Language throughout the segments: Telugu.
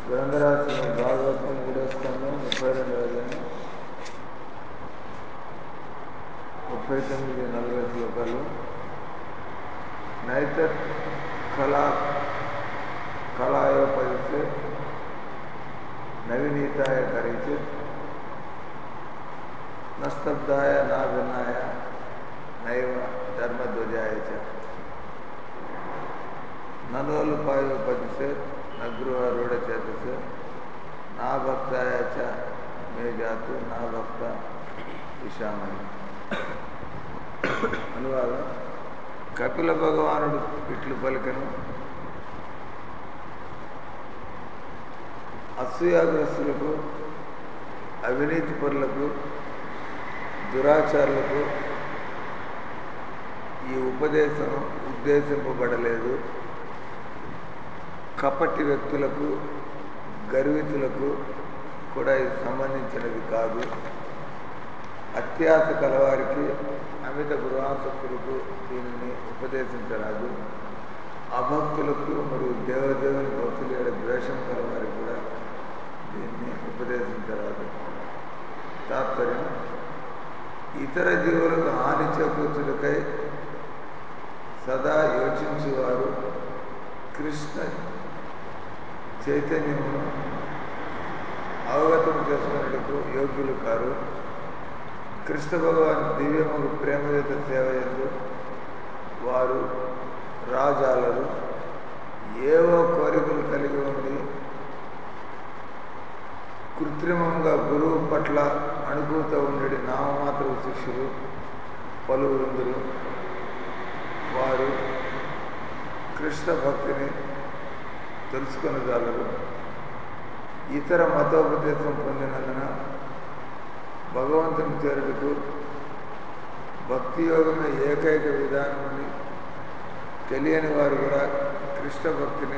గ్రంథరాశి భాగవతం 3వ స్కంధం 32వ అధ్యాయం 39-40 శ్లోకాలు. నైతత్ కళాయోపదిస్తే నవినీతాయ కరిచిత్ నస్తబ్దాయ నా భిన్నాయ నైవ ధర్మధ్వజాయ చ ననోలుపాయోపదిస్తే నగృహరూఢచేతస్ నా భక్తాయ చ మే జాతు నా భక్త విషామణి. అనువాదం. కపిల భగవానుడు ఇట్లు పలికెను: అసూయాగ్రస్తులకు, అవినీతి పరులకు, దురాచారులకు ఈ ఉపదేశం ఉద్దేశింపబడలేదు. కపటి వ్యక్తులకు, గర్వితులకు కూడా ఇది సంబంధించినది కాదు. అత్యాశ కలవారికి, అమిత గృహాసక్తులకు దీనిని ఉపదేశించరాదు. అభక్తులకు మరియు దేవదేవుని భక్తుల యొక్క ద్వేషం కలవారికి కూడా దీన్ని ఉపదేశించరాదు. తాత్పర్యం: ఇతర జీవులకు హాని చేకూర్చుటకై సదా యోచించువారు కృష్ణ చైతన్యమును అవగతం చేసుకున్నటకు యోగ్యులు కారు. కృష్ణ భగవాన్ దివ్యముకు ప్రేమయుత సేవ యందు వారు రాజాలరు. ఏవో కోరికలు కలిగి ఉండి కృత్రిమంగా గురువు పట్ల అణుకుత ఉండేది నామమాత్ర శిష్యులు పలువురుందురు. వారు కృష్ణ భక్తిని తెలుసుకొనగలరు. ఇతర మతోపదేశం పొందినందున భగవంతుని చేరుటకు భక్తి యోగమే ఏకైక విధానమని తెలియని వారు కూడా కృష్ణ భక్తిని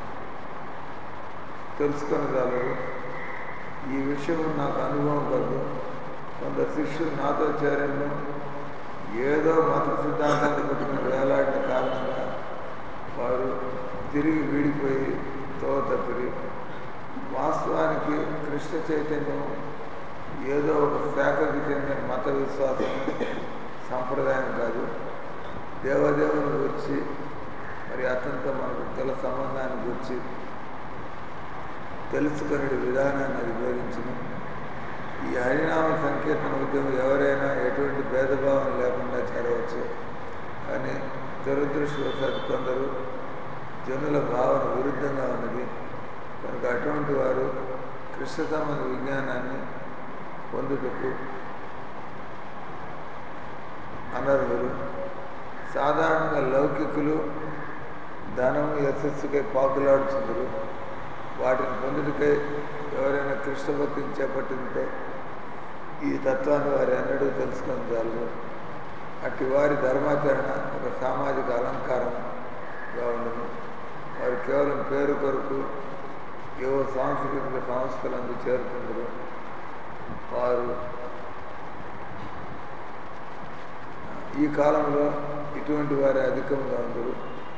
తెలుసుకొనగలరు. ఈ విషయం నాకు అనుభవం కలదు. కొందరు శిష్యులు నాతో చేరను ఏదో మత సిద్ధాంతాన్ని పట్టుకుని వేలాడిన కారణంగా వారు తిరిగి వీడిపోయి తోవ తప్పిరి. వాస్తవానికి కృష్ణ చైతన్యం ఏదో ఒక శాఖకు చెందిన మత విశ్వాసం సంప్రదాయం కాదు. దేవదేవుని గురించి మరి అతనితో మనకు గల సంబంధాన్ని గురించి తెలుసుకునే విధానాన్ని అది వివరించును. ఈ హరినామ సంకీర్తన ఉద్యమం ఎవరైనా ఎటువంటి భేదభావం లేకుండా చేరవచ్చు. కానీ దురదృష్టవశాత్తు కొందరు జనుల భావన విరుద్ధంగా ఉన్నది కనుక అటువంటి వారు కృష్ణ సంబంధ విజ్ఞానాన్ని పొందుటకు అనర్హులు. సాధారణంగా లౌకికులు ధనము యశస్సుకై పాకులాడుచుందరు. వాటిని పొందుటకై ఎవరైనా కృష్ణ భక్తిని చేపట్టినతో ఈ తత్వాన్ని వారు ఎన్నడూ తెలుసుకొనగలరు. అట్టి వారి ధర్మాచరణ ఒక సామాజిక అలంకారంగా ఉండదు. వారు కేవలం పేరు కొరకు ఏవో సాంస్కృతిక సంస్థలందు చేరుతుందరు. వారు ఈ కాలంలో ఇటువంటి వారి అధికంగా ఉందరు.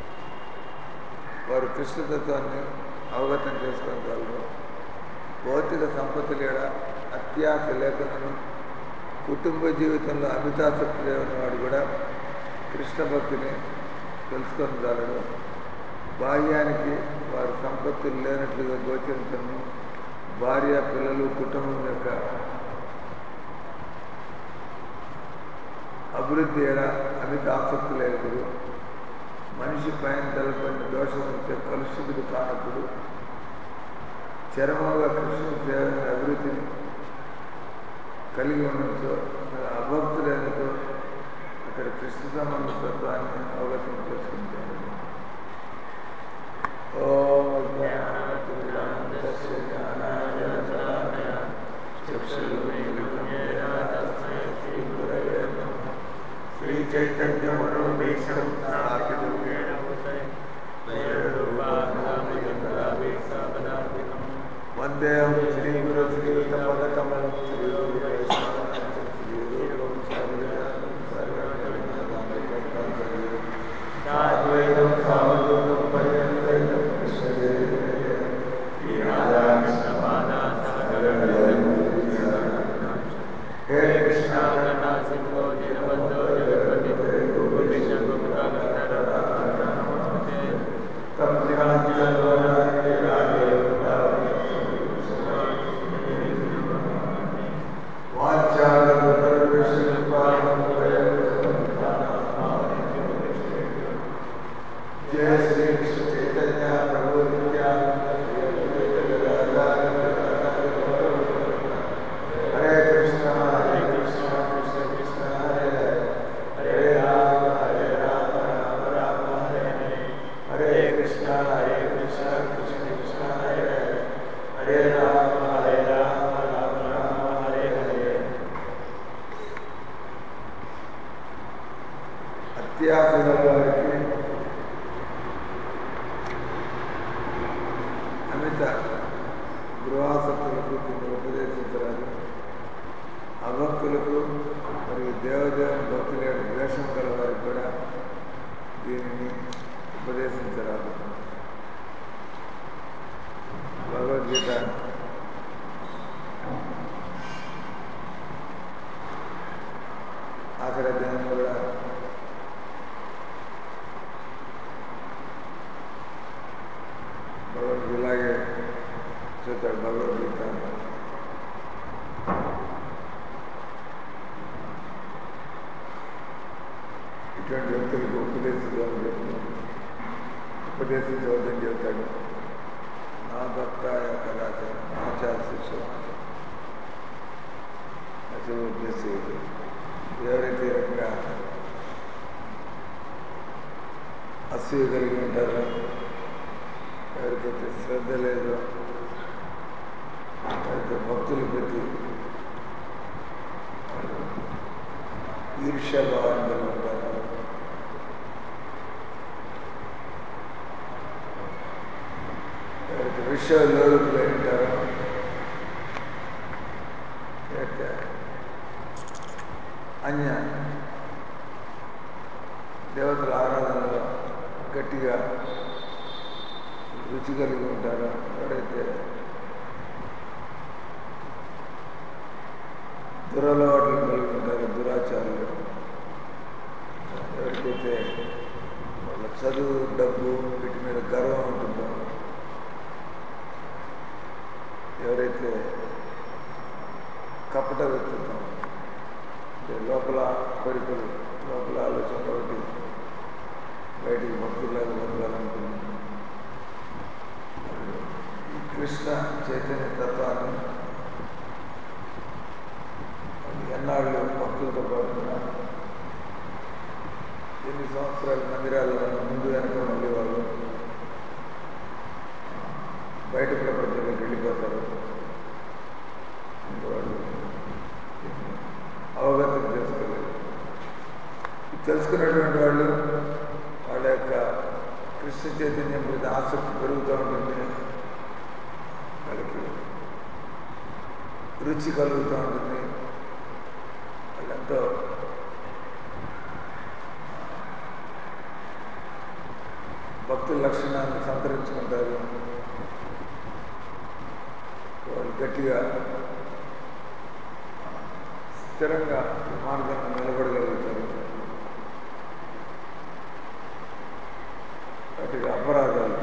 వారు కృష్ణతత్వాన్ని అవగతం చేసుకోగలరు. భౌతిక సంపత్తుల ఎడ అత్యాశ లేఖనను, కుటుంబ జీవితంలో అమితాసక్తి లేని వాడు కూడా కృష్ణ భక్తిని తెలుసుకొనగలడు. బాహ్యానికి వారు సంపత్తులు లేనట్లుగా గోచరించను. భార్య, పిల్లలు, కుటుంబం యొక్క అభివృద్ధి ఎడ అమిత ఆసక్తి లేదు. మనిషి పైన తెలపడిన దోషం వచ్చే కలుషితుడు కానప్పుడు చరమంగా కృష్ణుని సేవని అభివృద్ధిని కలిగి ఉండడంతో అభక్తులైనతో అక్కడ కృష్ణ సంబంధ తత్వాన్ని అవగతం చేసుకుంటారు. శ్రీ చైతన్య మనోభీష్టం స్థాపితం ఏన భూతలే వందేహం శ్రీ గురు శ్రీయుత పదకమలం శ్రీ గురు సాద్వైతం సావధూతం పరివర్తైతం కృష్ణ जय श्री कृष्ण चैतन्य प्रभु नित्यानंद श्री अद्वैत गदाधर श्रीवासादि गौरभक्त हरे कृष्ण कृष्ण कृष्ण हरे हरे हरे राम राम राम हरे हरे हरे कृष्ण कृष्ण कृष्ण हरे हरे हरे राम राम राम हरे हरे అత్యాసన వారికి అమిత గృహాసక్తులకు దీన్ని ఉపదేశించరాదు. అభక్తులకు మరియు దేవదేవుని భక్తుల యొక్క ద్వేషం గల వారికి కూడా దీనిని ఉపదేశించరాదు. భగవద్గీత ఆఖరి అధ్యాయం కూడా భగవద్గీత ఇలాగే చెప్తాడు. భగవద్గీత ఇటువంటి వ్యక్తులకు ఉపదేశించవద్దని చెప్తాడు. నా భక్తాయ కదాచారం ఆచార శిక్ష అసలు ఉపదేశించదు. ఎవరైతే ఈ రకంగా అసూయ కలిగి ఉంటారో, ఎవరికైతే శ్రద్ధ లేదో, ఎవరైతే భక్తులు ప్రతి ఈర్ష్యాభావాన్ని కలిగి ఉంటారో, ఎవరైతే విషయలోలుపులై ఉంటారో, ఎవరైతే అన్య దేవతల ఆరాధనలో గట్టిగా రుచి కలిగి ఉంటారో, ఎవరైతే దురలవాట్లు కలిగి ఉంటారో, దురాచారాలు, ఎవరికైతే వాళ్ళ చదువు డబ్బు వీటి మీద గర్వం ఉంటుందో, ఎవరైతే కపట వ్యక్తిత్వం అంటే లోపల కోరికలు, లోపల ఆలోచన ఒకటి బయటికి భక్తులాగా బతకాలనుకుంటుంది, ఈ కృష్ణ చైతన్య తత్వాన్ని ఎన్నాళ్ళు భక్తులతో పాటున్నా ఎన్ని సంవత్సరాలు మందిరాల్లో ముందు వెనక ఉండే వాళ్ళు బయట ప్రపంచంలోకి వెళ్ళిపోతారు. వాళ్ళు అవగతం చేసుకోలేదు. తెలుసుకున్నటువంటి వాళ్ళు వాళ్ళ యొక్క కృష్ణ చైతన్యం మీద ఆసక్తి పెరుగుతూ ఉంటుంది. వాళ్ళకి రుచి కలుగుతూ ఉంటుంది. వాళ్ళెంతో భక్తుల లక్షణాలను సంతరించుకుంటారు. వాళ్ళు గట్టిగా స్థిరంగా మార్గంలో నిలబడగలుగుతారు. వాటికి అపరాధాలు,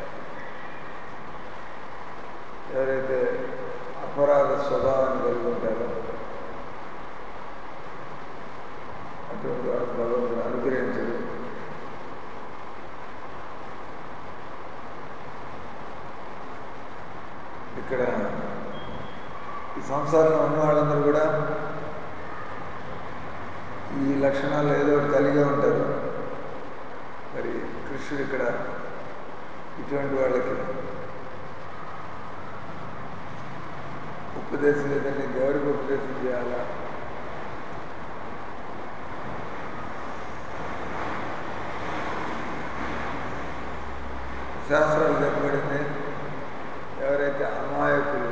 ఎవరైతే అపరాధ స్వభావాన్ని కలిగి ఉంటారో అటువంటి వాడు భగవంతుని అనుగ్రహించడు. ఇక్కడ ఈ సంసారంలో ఉన్న వాళ్ళందరూ కూడా ఈ లక్షణాలు ఏదో ఒకటి కలిగే ఉంటారు. మరి కృష్ణుడు ఇక్కడ ఇటువంటి వాళ్ళకి ఉపదేశం లేదండి, ఎవరికి ఉపదేశం చేయాలా? శాస్త్రాలు చెప్పబడింది, ఎవరైతే అమాయకులు,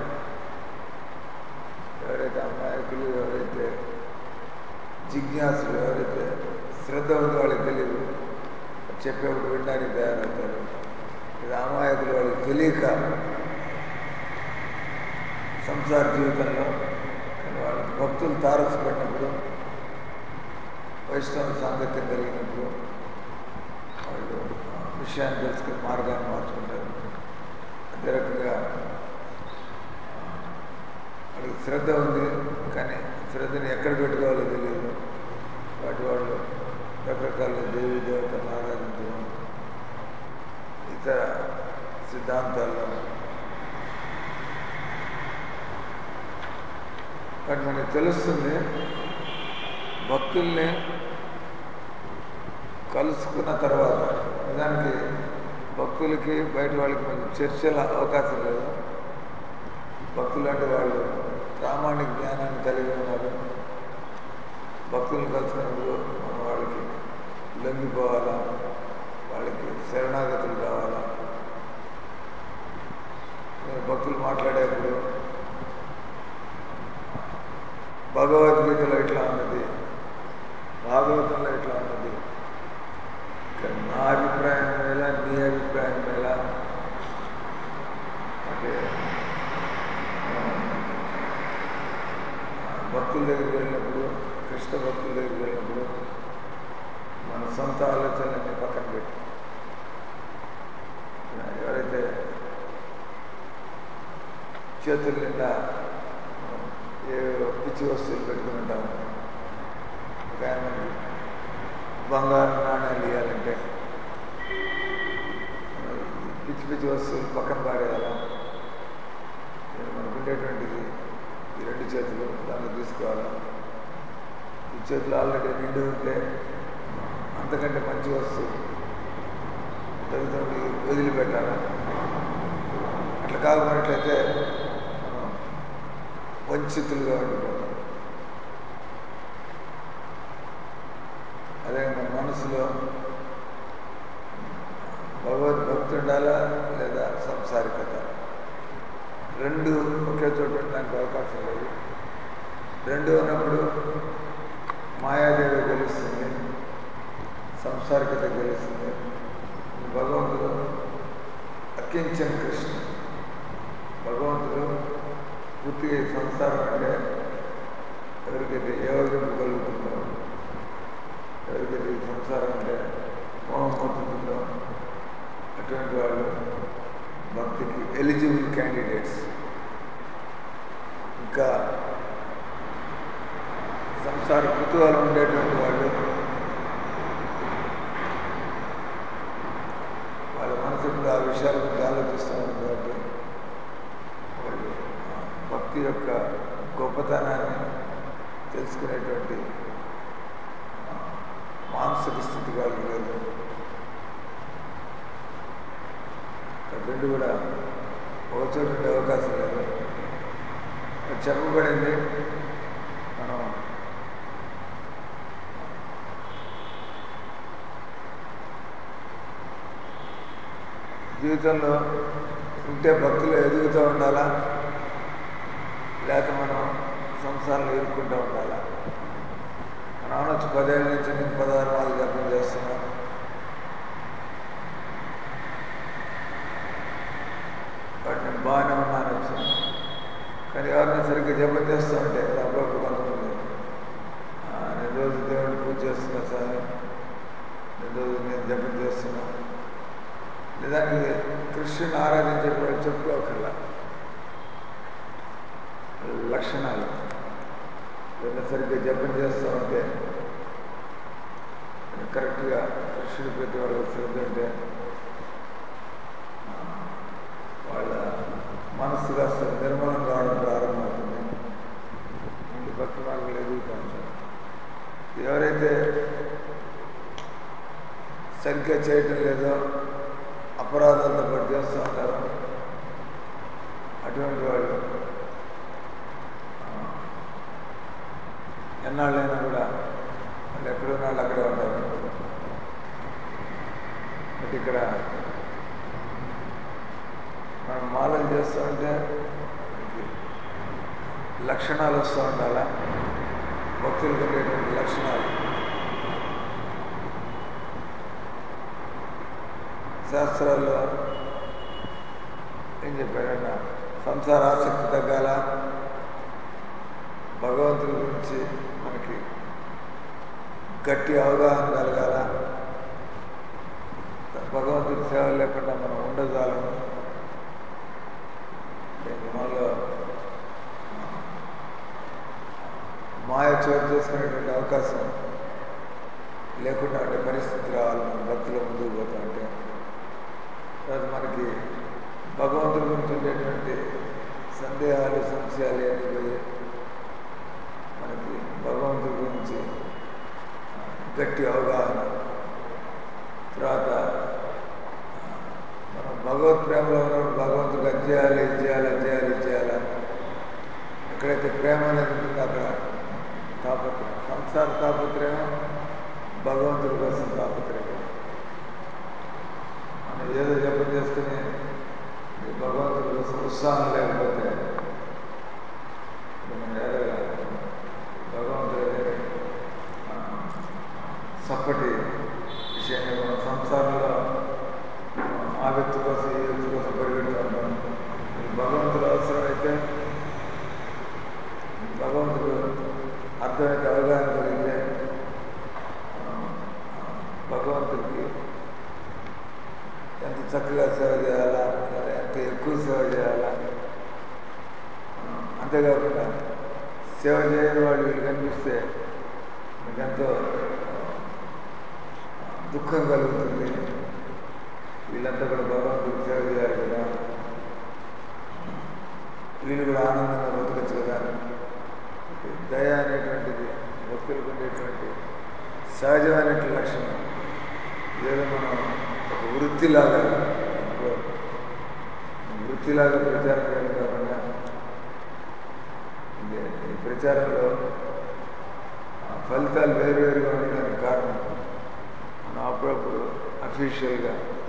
ఎవరైతే జిజ్ఞాసులు, ఎవరైతే శ్రద్ధ ఉంది వాళ్ళకి తెలియదు, చెప్పేప్పుడు వినడానికి తయారవుతారు. ఇది అమాయకులు, వాళ్ళకి తెలియక సంసార జీవితంలో వాళ్ళ భక్తులు తారసపడినప్పుడు, వైష్ణవ సాంగత్యం కలిగినప్పుడు వాళ్ళు విషయాన్ని తెలుసుకుని మార్గాన్ని మార్చుకుంటారు. అదే రకంగా వాళ్ళకి శ్రద్ధ ఉంది, కానీ శ్రద్ధని ఎక్కడ పెట్టుకోవాలో తెలియదు. వాటి వాళ్ళు రకరకాల దేవీ దేవతలను ఆరాధించడం, ఇతర సిద్ధాంతాల్లో. కానీ మనకి తెలుస్తుంది భక్తుల్ని కలుసుకున్న తర్వాత, నిజానికి భక్తులకి బయట వాళ్ళకి కొంచెం చర్చల అవకాశం లేదు. భక్తులు అంటే వాళ్ళు ప్రామాణిక జ్ఞానాన్ని కలిగి ఉన్నారు. భక్తులను కలుసుకున్నప్పుడు మనం వాళ్ళకి లొంగిపోవాలా, వాళ్ళకి శరణాగతులు కావాలా. భక్తులు మాట్లాడేప్పుడు భగవద్గీతలో ఇట్లా ఉన్నది, భాగవతంలో ఇట్లా ఉన్నది, నా అభిప్రాయం మేళ, నీ అభిప్రాయం మేళ అంటే భక్తుల దగ్గరికి వెళ్ళినప్పుడు, కృష్ణ భక్తుల దగ్గరికి వెళ్ళినప్పుడు మన సొంత ఆలోచనలన్నీ పక్కన పెట్టి, ఎవరైతే చేతుల నిండా ఏ పిచ్చి వస్తువులు పెట్టుకుని ఉంటాము, ఒక ఆయన బంగారు నాణ్యాలు ఇవ్వాలంటే పిచ్చి పిచ్చి వస్తువులు పక్కన పారేయాలా, మనకు ఉండేటువంటిది ఈ 2 చేతులు దాంట్లో తీసుకోవాలా. ఈ చేతులు ఆల్రెడీ నిండి ఉంటే అంతకంటే మంచి వస్తువు తల్లిదండ్రులు వదిలిపెట్టాలా. అట్లా కాకపోయినట్లయితే మనం వంచితులుగా ఉండిపోతాం. అదే మన మనసులో భగవద్భక్తి ఉండాలా లేదా సంసారికత, 2 ఒకే చోట ఉండడానికి అవకాశం లేదు. 2 ఉన్నప్పుడు మాయాదేవి గెలుస్తుంది, సంసారికత గెలుస్తుంది. భగవంతుడు అకించన కృష్ణ, భగవంతుడు పూర్తిగా సంసారం అంటే ఎవరికైతే యోగం కలుగుతుందో, ఎవరికైతే ఈ సంసారం అంటే మోహం పొందుతుందో అటువంటి వాళ్ళు భక్తికి ఎలిజిబుల్ క్యాండిడేట్స్. ఇంకా సంసార కుతూహలం ఉండేటువంటి వాళ్ళు, వాళ్ళ మనసు ఇప్పుడు ఆ విషయాల గురించి ఆలోచిస్తున్నారు కాబట్టి వాళ్ళు భక్తి యొక్క గొప్పతనాన్ని తెలుసుకునేటువంటి మానసిక స్థితి వాళ్ళకి లేదు. 2 కూడా ఒక చోట ఉండే అవకాశం లేదు. చెప్పబడింది మనం జీవితంలో ఉంటే భక్తులు ఎదుగుతూ ఉండాలా, లేకపోతే మనం సంసారంలో ఇరుక్కుంటూ ఉండాలా. మనం అనొచ్చు 10 ఏళ్ళ నుంచి నేను 16 మాలు జపం చేస్తున్నాను, బట్ నేను బాగానే ఉన్నాను వచ్చాను. కానీ ఎవరైనా సరిగ్గా జపం చేస్తూ ఉంటే అప్పుడప్పుడు కొంతమంది నేను రోజు దేవుడిని పూజ చేస్తున్నా సార్, నేను రోజు నేను జపం చేస్తున్నా, నిజానికి కృష్ణుని ఆరాధించే వాళ్ళు చెప్పుకోకర్లా. లక్షణాలు ఏదైనా సరిగ్గా జపం చేస్తూ ఉంటే, కరెక్ట్గా కృష్ణుడి ప్రతి వాళ్ళ శ్రద్ధ ఉంటే వాళ్ళ మనస్సు కాస్త నిర్మలం కావడం ప్రారంభమవుతుంది. ముందు భక్తి మార్గంలో ఎదుగుతూ ఉంటారు. ఎవరైతే సరిగ్గా చేయటం లేదో, అపరాధాలతో పాటు చేస్తూ ఉంటారో అటువంటి వాళ్ళు ఎన్నాళ్ళైనా కూడా వాళ్ళు ఎక్కడున్న వాళ్ళు అక్కడే ఉంటారు. బట్ ఇక్కడ మనం మాలలు చేస్తూ ఉంటే లక్షణాలు వస్తూ ఉండాలా, భక్తులకు ఉండేటువంటి లక్షణాలు. శాస్త్రాల్లో ఏం చెప్పారన్నా, సంసార ఆసక్తి తగ్గాల, భగవంతుడి గురించి మనకి గట్టి అవగాహన కలగాల, భగవంతుడి సేవ లేకుండా మనం ఉండజాలము. మనలో మాయ చోటు చేసుకునేటువంటి అవకాశం లేకుండా ఉండే పరిస్థితి రావాలి. మన భక్తిలో ముందుకు పోతా ఉంటే తర్వాత సందేహాలు సంశయాలు అన్నీ పోయి మనకి భగవంతుడి గురించి గట్టి అవగాహన. తర్వాత మనం భగవత్ ప్రేమలో ఉన్నప్పుడు భగవంతుడికి అది చేయాలి ఇది చేయాలి అది చేయాలి ఇది చేయాలి. ఎక్కడైతే ప్రేమ అనేది ఉంటుందో అక్కడ తాపత్రయం, సంసార తాపత్రయం, భగవంతుడి కోసం తాపత్రయం. మనం ఏదో జపం చేసుకుని భగవంతుడి కోసం ఉత్సాహం లేకపోతే మనం ఎదగలం. భగవంతుడి అనేది చప్పటి విషయంగా మనం సంసారంలో ఆ వ్యక్తి కోసం ఈ వ్యక్తి కోసం పరిగెడుతూ ఉంటాం. భగవంతుడు అవసరమైతే భగవంతుడు అర్థమైతే అవగాహన కలిగితే భగవంతుడికి ఎంత చక్కగా సేవ చేయాలా, ఎంత ఎక్కువ సేవ చేయాలా. అంతేకాకుండా సేవ చేయని వాళ్ళు వీళ్ళు కనిపిస్తే మీకు ఎంతో దుఃఖం కలుగుతుంది. వీళ్ళంతా కూడా భగవంతుడికి సేవ చేయాలి కదా, వీళ్ళు కూడా ఆనందంగా బతకచ్చు కదా. దయ అనేటువంటిది భక్తులకు ఉండేటువంటి సహజమైనటువంటి లక్షణం. ఏదో మనం ఒక వృత్తిలాగా ప్రచారం చేయడం కాకుండా ఈ ప్రచారంలో ఫలితాలు వేరువేరుగా ఉండడానికి కారణం మనం అప్పుడప్పుడు అఫీషియల్గా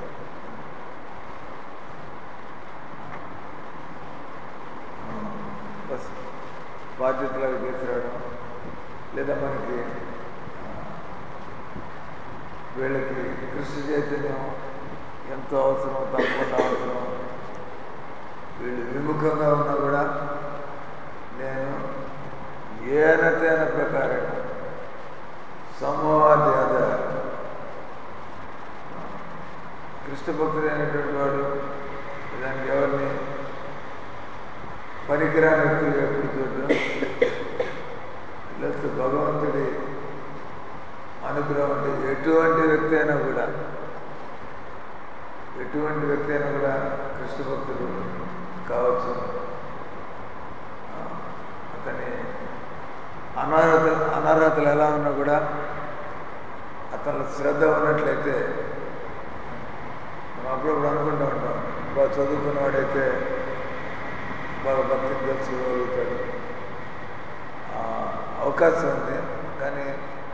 బస్ బాధ్యతలాగా తీసుకురావడం, లేదా మనకి వీళ్ళకి కృష్ణ చైతన్యం ఎంతో అవసరం, తప్పకుండా అవసరం. వీళ్ళు విముఖంగా ఉన్నా కూడా నేను ఏనతేన ప్రకారం సమూహాధ్యాద కృష్ణ భక్తుడు అయినటువంటి వాడు దానికి ఎవరిని పనికిరాని వ్యక్తులు ఎప్పుడు చూడడం, లేకపోతే భగవంతుడి అనుగ్రహం అంటే ఎటువంటి వ్యక్తి అయినా కూడా కృష్ణ భక్తుడు కావచ్చు. అతని అనర్హతలు ఎలా ఉన్నా కూడా అతను శ్రద్ధ ఉన్నట్లయితే మనం అప్పుడప్పుడు అనుకుంటూ ఉంటాం, బాగా చదువుకున్నవాడైతే బాగా భక్తిని తెలుసుకోగలుగుతాడు. అవకాశం ఉంది, కానీ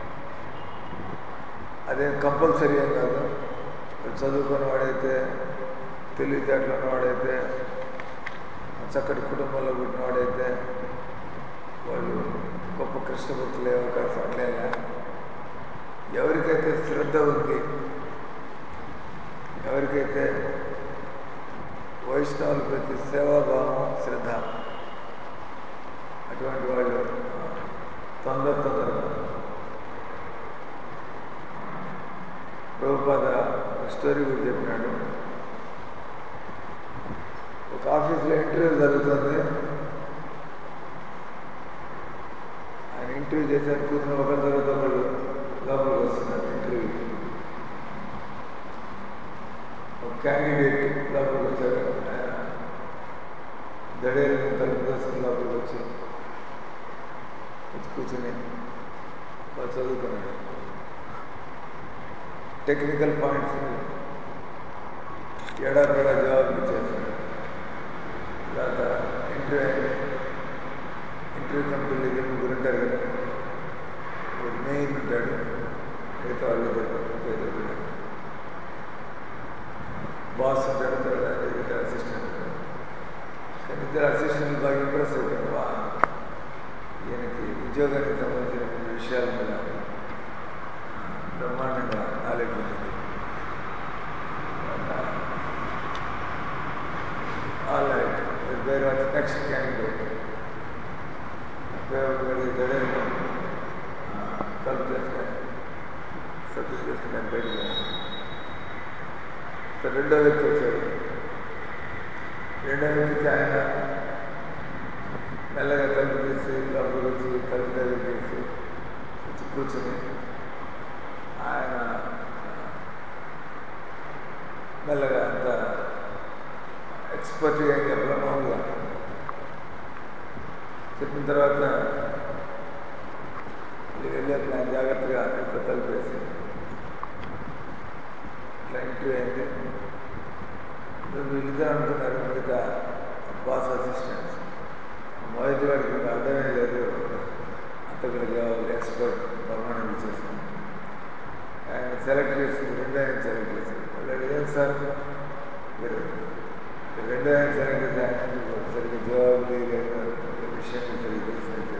అదేం కంపల్సరీ ఏం కాదు. చదువుకున్న వాడైతే, తెలివితేటలు ఉన్నవాడైతే, చక్కటి కుటుంబంలో పుట్టినవాడైతే వాళ్ళు గొప్ప కృష్ణ భక్తులు అయ్యే అవకాశం అట్లేనా. ఎవరికైతే శ్రద్ధ ఉంది, ఎవరికైతే వైష్ణవుల ప్రతి సేవాభావం, శ్రద్ధ, అటువంటి వాళ్ళు తొందరగా ప్రభుపాద స్టోరీ కూడా చెప్పినాడు. ఒక ఆఫీస్లో ఇంటర్వ్యూ జరుగుతుంది. ఆయన ఇంటర్వ్యూ చేశారు. కూర్చుని ఒకరి తర్వాత ఒకరు లోపలికి వస్తున్నారు ఇంటర్వ్యూ. ఒక క్యాండిడేట్ లోపలికి వచ్చాడు. ఆయన దడేరు తలుపు దోసుకుని లోపలికి వచ్చి కూర్చుని బాగా చదువుకున్నాడు. టెక్నికల్ పాయింట్స్ ఎడాపెడా జవాబు ఇచ్చేసాడు. తర్వాత ఇంటర్వ్యూ కంపెనీలో ఇద్దరు ముగ్గురు ఉంటారు కదా, మెయిన్ ఉంటాడు, మిగతా వాళ్ళు బాస్ ఉంటాడు, తర్వాత ఇద్దరు అసిస్టెంట్ ఉంటాడు. కానీ ఇద్దరు అసిస్టెంట్లు బాగా ఇంప్రెస్ అవుతాడు. ఈయనకి ఉద్యోగానికి సంబంధించిన విషయాల మీద బ్రహ్మాండంగా నాలెడ్జ్ ఉంటుంది. ఆల్ రైట్, వేరే వాటి నెక్స్ట్ క్యాండిడేట్ కలుపు చేసుకొని సబ్జెక్ట్ చేసుకుని నేను బయటకు రెండో వ్యక్తి వచ్చాడు. రెండో వ్యక్తికి ఆయన మెల్లగా తలుపు తీసి లోపలికి వచ్చి తలుపు దగ్గర చేసి వచ్చి కూర్చొని ఆయన మెల్లగా అంత ఎక్స్పర్ట్గా చెప్పడం మామూలుగా చెప్పిన తర్వాత వెళ్ళాక నేను జాగ్రత్తగా ఇంట్లో తలుపేసి ఇట్లా ఇంటర్వ్యూ అయింది. వీళ్ళిద్దరు అనుకున్నారు మిగతా బాస్ అసిస్టెంట్స్, మొదటి వాడికి అర్థమే లేదు, అంతకులు కావాలి, ఎక్స్పర్ట్ పర్మనెంట్ చేసాను. ఆయన సెలెక్ట్ చేసి రెండో ఆయన సెలెక్ట్ చేశారు. వాళ్ళు ఏం సార్ మీరు రెండో ఆయన సెలెక్ట్ చేసి ఆయన సరిగ్గా జవాబు లేదు, విషయం సరిగ్గా తెలిసినట్టు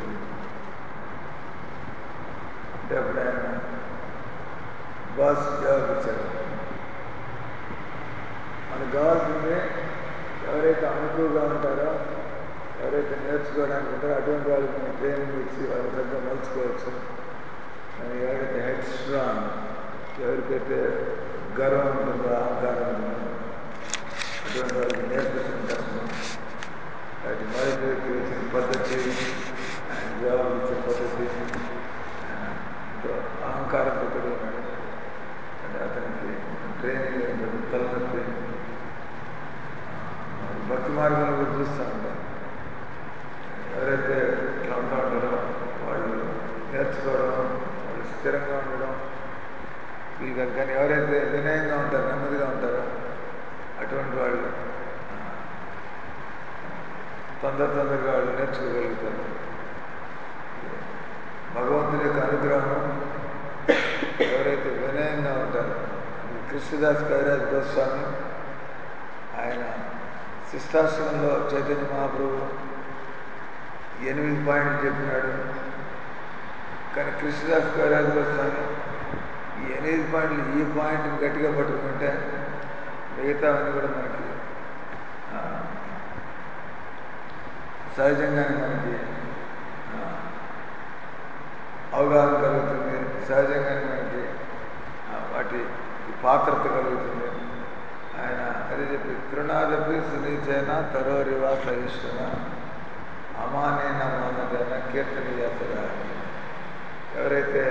అంటే అప్పుడు ఆయన బాస్ జవాబు ఇచ్చారు. మనకు కావాల్సిందే ఎవరైతే అనుకువగా ఉంటారో, ఎవరైతే నేర్చుకోవడానికి ఉంటారో అటువంటి వాళ్ళకి మనం ట్రైనింగ్ ఇచ్చి వాళ్ళు పెద్ద మలుచుకోవచ్చు. కానీ ఎవరైతే హెడ్ స్ట్రాంగ్, ఎవరికైతే గర్వం ఉంటుందో, అహంకారం ఉంటుందో అటువంటి వాళ్ళకి నేర్పించడం కష్టం. వాటి మొదటి వ్యక్తి వచ్చిన పద్ధతి, ఆయన జవాబు ఇచ్చే పద్ధతి, అహంకారంతో కూడా ఉన్నాడు. అంటే అతనికి ట్రైనింగ్ ఏంటంటే తలనొప్పి. భక్తి మార్గంలో కూడా చూస్తూ ఉంటాం, ఎవరైతే ఇట్లా ఉంటా ఉంటారో వాళ్ళు నేర్చుకోవడం, వాళ్ళు స్థిరంగా ఉండడం వీళ్ళు కాదు. కానీ ఎవరైతే వినయంగా ఉంటారో, నెమ్మదిగా ఉంటారో అటువంటి వాళ్ళు తొందరగా వాళ్ళు నేర్చుకోగలుగుతారు. భగవంతుడి యొక్క అనుగ్రహం ఎవరైతే వినయంగా ఉంటారో, కృష్ణదాస్ కవిరాజ్ గోస్వామి ఆయన శిష్టాశ్రమంలో చైతన్య మహాప్రభు 8 పాయింట్లు చెప్పినాడు. కానీ కృష్ణదాస్ కవిరాజ్ గోస్వామి ఈ 8 పాయింట్లు, ఈ పాయింట్ని గట్టిగా పట్టుకుంటే మిగతావన్నీ కూడా మనకి సహజంగానే మనకి అవగాహన కలుగుతుంది, సహజంగానే మనకి వాటి పాత్రత కలుగుతుంది. ఆయన అదే చెప్పి తృణాదపి సునీచైన తరోరివా సహిష్ణున అమానేన మానదైన కీర్తనీయ సదా. ఎవరైతే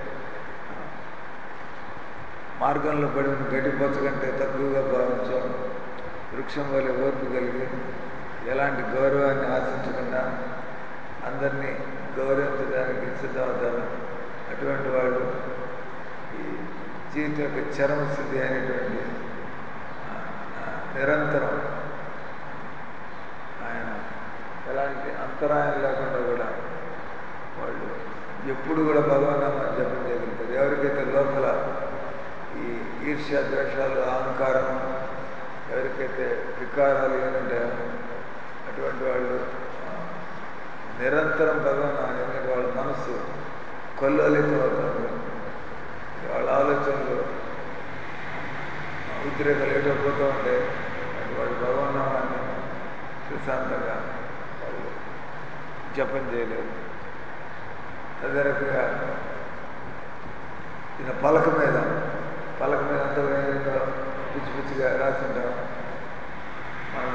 మార్గంలో పడిన గడ్డిపచ్చ కంటే తక్కువగా భావించో, వృక్షం వల్ల ఓర్పు కలిగి ఎలాంటి గౌరవాన్ని ఆశించకుండా అందరినీ గౌరవించడానికి సిద్ధమవుతారు. అటువంటి వాళ్ళు ఈ జీవితం యొక్క చరమస్థితి అనేటువంటి నిరంతరం ఆయన ఎలాంటి అంతరాయం లేకుండా కూడా వాళ్ళు ఎప్పుడు కూడా భగవన్నామాన్ని జపం చేయగలుగుతారు. ఎవరికైతే లోపల ఈ ఈర్ష్య, ద్వేషాలు, అహంకారం, ఎవరికైతే వికారాలు ఏముంటాయో అటువంటి వాళ్ళు నిరంతరం భగవన్నామాన్ని, ఎందుకంటే వాళ్ళ మనస్సు కొల్లోలితం అవుతుంది, వాళ్ళ ఆలోచనలు ఉద్రేకాలు ఏటో పోతూ ఉంటాయి. వాళ్ళు భగవన్నామాన్ని ప్రశాంతంగా వాళ్ళు జపం చేయలేరు. అదే రకంగా ఈయన పలక మీద అంతా ఏదో పిచ్చి పిచ్చిగా రాసి ఉంటాం. మనం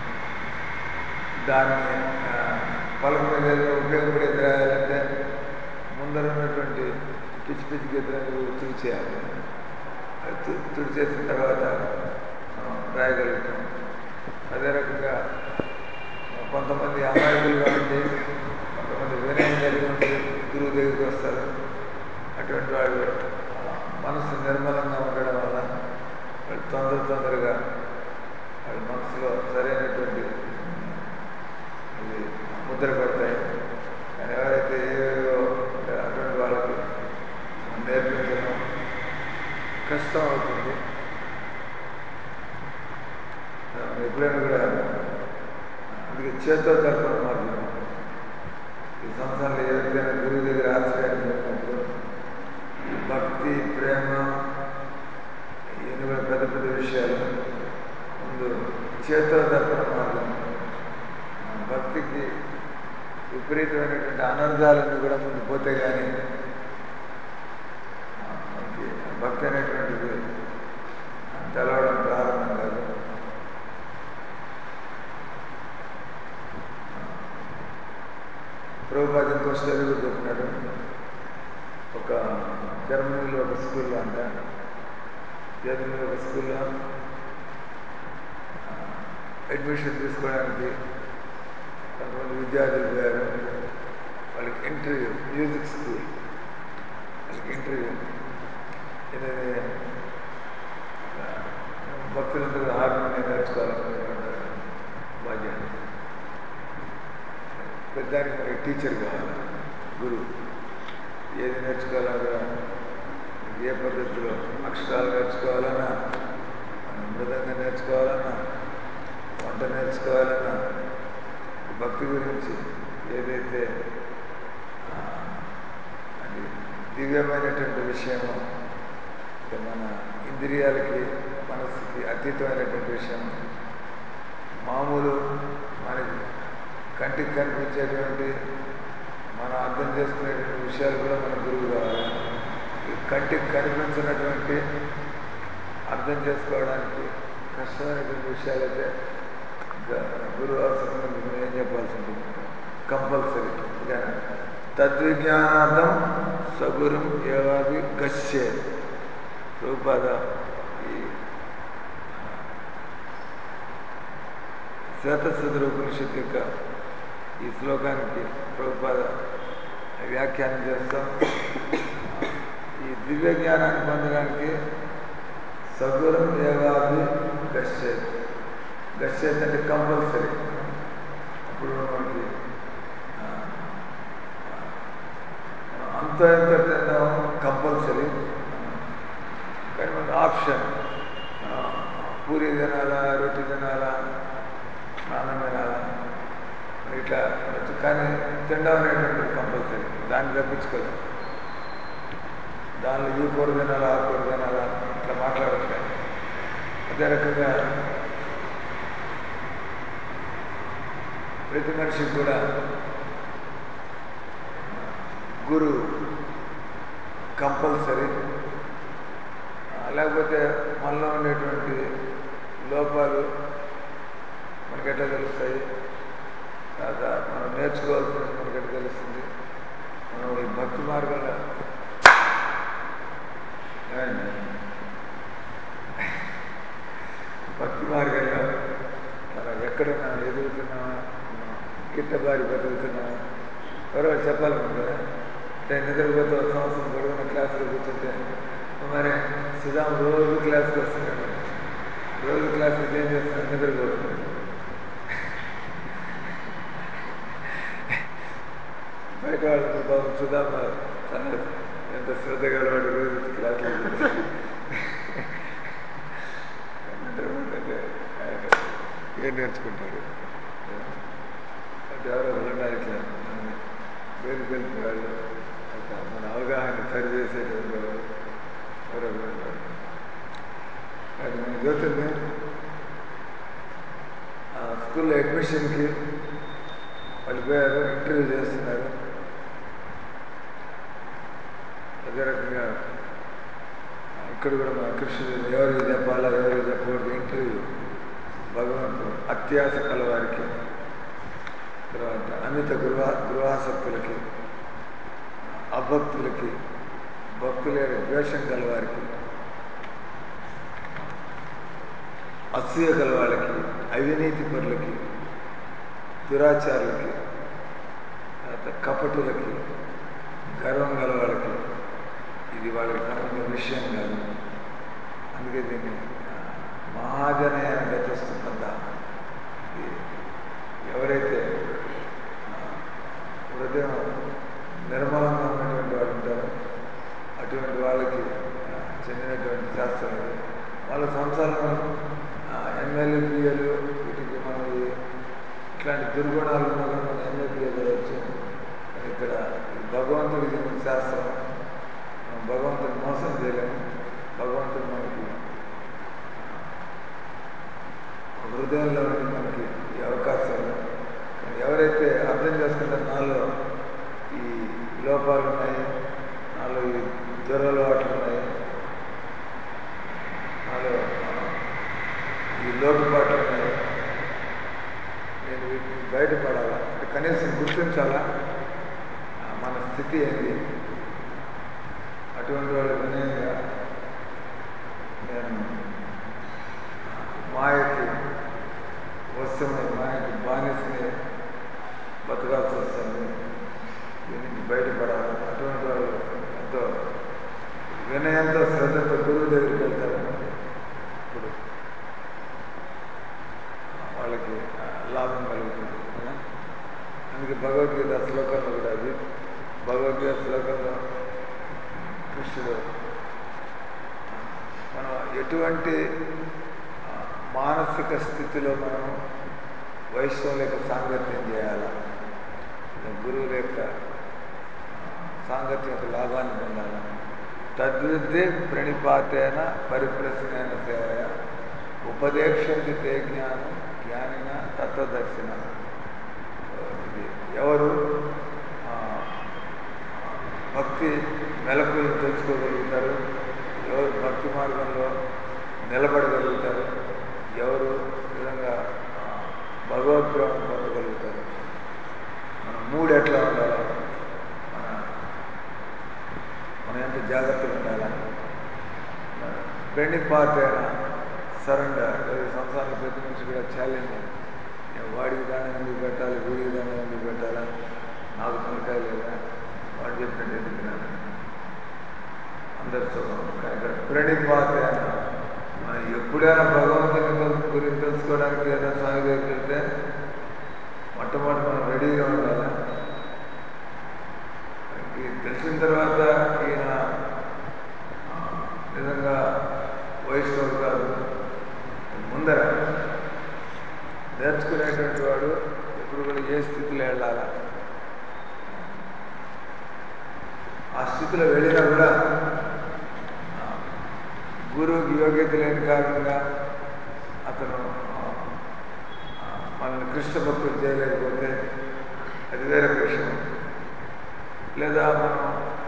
దాన్ని పలక మీద ఏదో ఉపయోగపడేది రాయాలంటే ముందర ఉన్నటువంటి పిచ్చి పిచ్చి గీతలను తుడిచేయాలి. తుడిచేసిన తర్వాత రాయగలుగుతాం. అదే రకంగా కొంతమంది అమాయకులుగా ఉండి, కొంతమంది వినయం కలిగి ఉండి గురువు దగ్గరికి వస్తారు. అటువంటి వాళ్ళు మనసు నిర్మలంగా ఉండడం వల్ల వాళ్ళు తొందరగా వాళ్ళ మనసులో సరైనటువంటి ముద్ర పడతాయి. కానీ ఎవరైతే ఏవేవో అటువంటి వాళ్ళకి నేర్పించడం కష్టం అవుతుంది. ఎప్పుడైనా కూడా అందుకే చేతో తర్పణ మార్గం. ఈ సంవత్సరంలో ఎవరికైనా గురువు దగ్గర ఆశ్రయం జరిగినప్పుడు ఈ భక్తి, ప్రేమ, ఇవన్నీ కూడా పెద్ద విషయాలు. ముందు చేతో తర్పణ మార్గం. భక్తికి విపరీతమైనటువంటి అనర్థాలన్నీ కూడా ముందు పోతే కానీ మనకి భక్తి అనేటువంటిది తెలవడం ప్రారంభం కాదు. ప్రభుపాద ఇంకో స్టోరీ కూడా చెప్పినాడు. ఒక జర్మనీలో ఒక స్కూల్లో అడ్మిషన్ తీసుకోవడానికి కొంతమంది విద్యార్థులు పోయారు, వాళ్ళకి ఇంటర్వ్యూ, మ్యూజిక్ స్కూల్, వాళ్ళకి ఇంటర్వ్యూ ఏదైతే భక్తులందరూ హార్మోనియం నేర్చుకోవాలనుకుంటారు. బాధ్యత పెద్దానికి మనకి టీచర్ కావాలి, గురువు. ఏది నేర్చుకోవాలన్నా, ఏ పద్ధతిలో అక్షరాలు నేర్చుకోవాలన్నా, మృదంగా నేర్చుకోవాలన్నా, వంట నేర్చుకోవాలన్నా, భక్తి గురించి ఏదైతే అది దివ్యమైనటువంటి విషయమో, మన ఇంద్రియాలకి మనసుకి అతీతమైనటువంటి విషయం, మామూలు మనకి కంటికి కనిపించేటువంటి మనం అర్థం చేసుకునేటువంటి విషయాలు కూడా మన గురువు కావాలి. కంటికి కనిపించినటువంటి అర్థం చేసుకోవడానికి కష్టమైనటువంటి విషయాలైతే గురువు అవసరం మనం ఏం చెప్పాల్సి ఉంటుంది, కంపల్సరీ. తద్విజ్ఞానార్థం సగురం ఏవాది గస్యే. ప్రభుపాద ఈ శ్వేతసూత్ర ఉపనిషత్తు యొక్క ఈ శ్లోకానికి ప్రభుపాద వ్యాఖ్యానం చేస్తాం. ఈ దివ్య జ్ఞానాన్ని పొందడానికి సగురం ఏవాది గస్యేత్. గస్యేత్ అంటే కంపల్సరీ. అప్పుడు మనకి అంత ఎంత తిందాం కంపల్సరీ, కానీ మనకి ఆప్షన్ పూరి తినాలా, రొట్టి తినాలా, స్నానం తినాలా, ఇట్లా కానీ తినడం అనేటువంటిది కంపల్సరీ. దాన్ని తప్పించుకోలేదు. దానిలో ఈ కూర తినాలా, ఆ కూర తినాలా ఇట్లా మాట్లాడట్లేదు. అదే రకంగా ప్రతి మనిషికి కూడా గురువు కంపల్సరీ. లేకపోతే మనలో ఉండేటువంటి లోపాలు మనకి ఎట్లా తెలుస్తాయి, తర్వాత మనం నేర్చుకోవాల్సింది మనకి ఎట్లా తెలుస్తుంది. మనం ఈ భక్తి మార్గంలో మనం ఎక్కడున్నా ఎదుగుతున్నామా, గిట్టబారి బతుకుతున్నామా, ఎవరో చెప్పాలనుకుంటారా? అంటే నిద్రపోతే ఒక సంవత్సరం గడువున క్లాసులో కూర్చుంటే మరి సుధాం రోజు క్లాస్కి వస్తున్నాడు, రోజు క్లాసుకి ఏం చేస్తున్నాడు, నిద్రపోతున్నాడు. బయట వాళ్ళు బాబు సుధాం చాలా ఎంత శ్రద్ధగా వాడు రోజు క్లాసులు నిద్రపోతుంటే ఏం నేర్చుకుంటాడు. అంటే ఎవరో ఉండాలి ఇట్లా వేలు కలిపి వాళ్ళు అట్లా మన అవగాహన సరి చేసేటువంటి వాళ్ళు ఎవరో ఉంటారు. అది నేను చూస్తుంది స్కూల్లో అడ్మిషన్కి వాళ్ళు పోయారు, ఇంటర్వ్యూ చేస్తున్నారు. అదే రకంగా ఇక్కడ కూడా మన కృష్ణుడు ఎవరికి చెప్పాలా, ఎవరికి చెప్పకూడదు ఇంటర్వ్యూ. భగవంతుడు అత్యాస కలవారికి, తర్వాత అమిత గృహాసక్తులకి, అభక్తులకి, భక్తుల ద్వేషం కలవారికి, అసూయ కలవాళ్ళకి, అవినీతి పరులకి, దురాచారులకి, తర్వాత కపటులకి, గర్వం గల వాళ్ళకి ఇది వాళ్ళకి సంబంధించిన విషయం కాదు. అందుకే దీన్ని మహాజనయాన్ని గతిస్తుందా. ఎవరైతే హృదయం నిర్మలంగా ఉన్నటువంటి వాళ్ళు ఉంటారో అటువంటి వాళ్ళకి చెందినటువంటి శాస్త్రం అది. వాళ్ళ సంసారంలో ఎమ్మెల్యే పిఎలు వీటికి మనం ఇట్లాంటి దుర్గుణాలు ఉన్నా కూడా మనం ఎమ్మెల్యే పిఎలు అవ్వచ్చు. కానీ ఇక్కడ భగవంతుడికి చెందిన శాస్త్రం. మనం భగవంతుని మోసం చేయలేము. భగవంతుడు మనకి హృదయంలో మనకి ఈ అవకాశాలు. కానీ ఎవరైతే అర్థం చేసుకుంటారో నాలో ఈ లోపాలు ఉన్నాయి, నాలో ఈ దురలవాట్లు ఉన్నాయి, నాలో ఈ లోటుపాట్లు ఉన్నాయి, నేను వీటిని బయటపడాలా అంటే కనీసం గుర్తించాలా మన స్థితి ఏంటి. అటువంటి వాళ్ళు వినయంగా నేను మాయకి వస్తుమై, మాయకి బానిసని బతకాల్సి వస్తుంది, దీని నుంచి బయటపడాలి. అటువంటి వాళ్ళు ఎంతో వినయంతో శ్రద్ధతో గురువు దగ్గరికి వెళ్తారు. ఇప్పుడు వాళ్ళకి లాభం కలుగుతుంది కదా. అందుకే భగవద్గీత శ్లోకంలో కూడా అది భగవద్గీత శ్లోకంలో కృష్ణుడు మనం ఎటువంటి మానసిక స్థితిలో మనం వైష్ణవుల యొక్క సాంగత్యం చేయాలా, గురువుల యొక్క సాంగత్యం యొక్క లాభాన్ని పొందాలా. తద్విద్దే ప్రణిపాతేన పరిప్రశ్నైన సేవయ ఉపదేక్షంతి తే జ్ఞానం జ్ఞానిన తత్వదర్శన. ఇది ఎవరు భక్తి మెలకువలు తెలుసుకోగలుగుతారు, ఎవరు భక్తి మార్గంలో నిలబడగలుగుతారు, ఎవరు విధంగా భగవద్గ్రహం పొందగలుగుతారు. మన మూడు ఎట్లా ఉండాలి, మనం ఎంత జాగ్రత్తగా ఉండాలి. ప్రణిపాతైన సరెండర్. సంసారంలో ప్రతి మనిషి కూడా ఛాలెంజ్. నేను వాడికి దానం ఎందుకు పెట్టాలి, వీడికి దానం ఎందుకు పెట్టాలా, నాకు తలకాయ లేదా, వాడు చెప్పినట్టు ఎందుకు తినాలి, అందరితో. కనుక ప్రణిపాతైన మనం ఎప్పుడైనా భగవంతుని గురించి తెలుసుకోవడానికి ఏదైనా స్వామి దగ్గరికి వెళ్తే మొట్టమొదటి మనం రెడీగా ఉండాలి. తెలిసిన తర్వాత ఈయన నిజంగా వైష్ణవుడు కాదు, ముందర నేర్చుకునేటువంటి వాడు ఎప్పుడు కూడా ఏ స్థితిలో వెళ్ళాలా, ఆ స్థితిలో వెళ్ళినా కూడా గురువుకి యోగ్యత లేని కారణంగా అతను మనల్ని కృష్ణ భక్తులు చేయలేకపోతే అది వేరే విషయం. లేదా మనం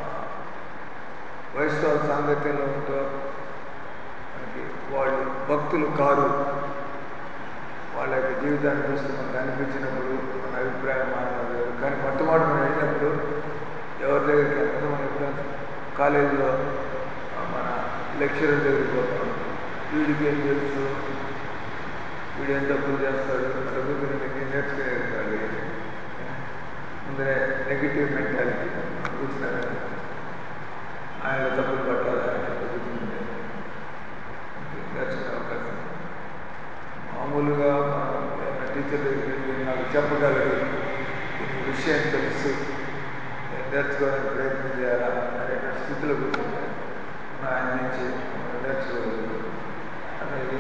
వైష్ణవ సాంగత్యంలో ఉంటూ మనకి వాళ్ళు భక్తులు కారు, వాళ్ళ యొక్క జీవితాన్ని చూస్తూ మనకు అనిపించినప్పుడు మన అభిప్రాయం మారలేదు. కానీ మొట్టమొదటి మనం వెళ్ళినప్పుడు ఎవరి దగ్గరికి వెళ్తాం, మనం ఎప్పుడైనా కాలేజీలో మన లెక్చరర్ దగ్గరికి పోతాం, వీడికి ఏం తెలుసు, వీడు ఏం తప్పులు చేస్తాడు, అట్లా కూర్చుని నేర్చుకునేది కాదు. ముందరే నెగిటివ్ మెంటాలిటీ కూర్చున్నారు, ఆయన తప్పులు పట్టాలి, ఆయన కూర్చుంటే నేర్చుకునే అవకాశం. మామూలుగా మనం టీచర్ దగ్గరికి వెళ్ళి నాకు చెప్పగలడు, ఈ విషయం తెలుసు, నేను నేర్చుకోవడానికి ప్రయత్నం చేయాలా అనేటువంటి స్థితిలో కూర్చుంటే మనం ఆయన నుంచి నేర్చుకోగలదు. అనేది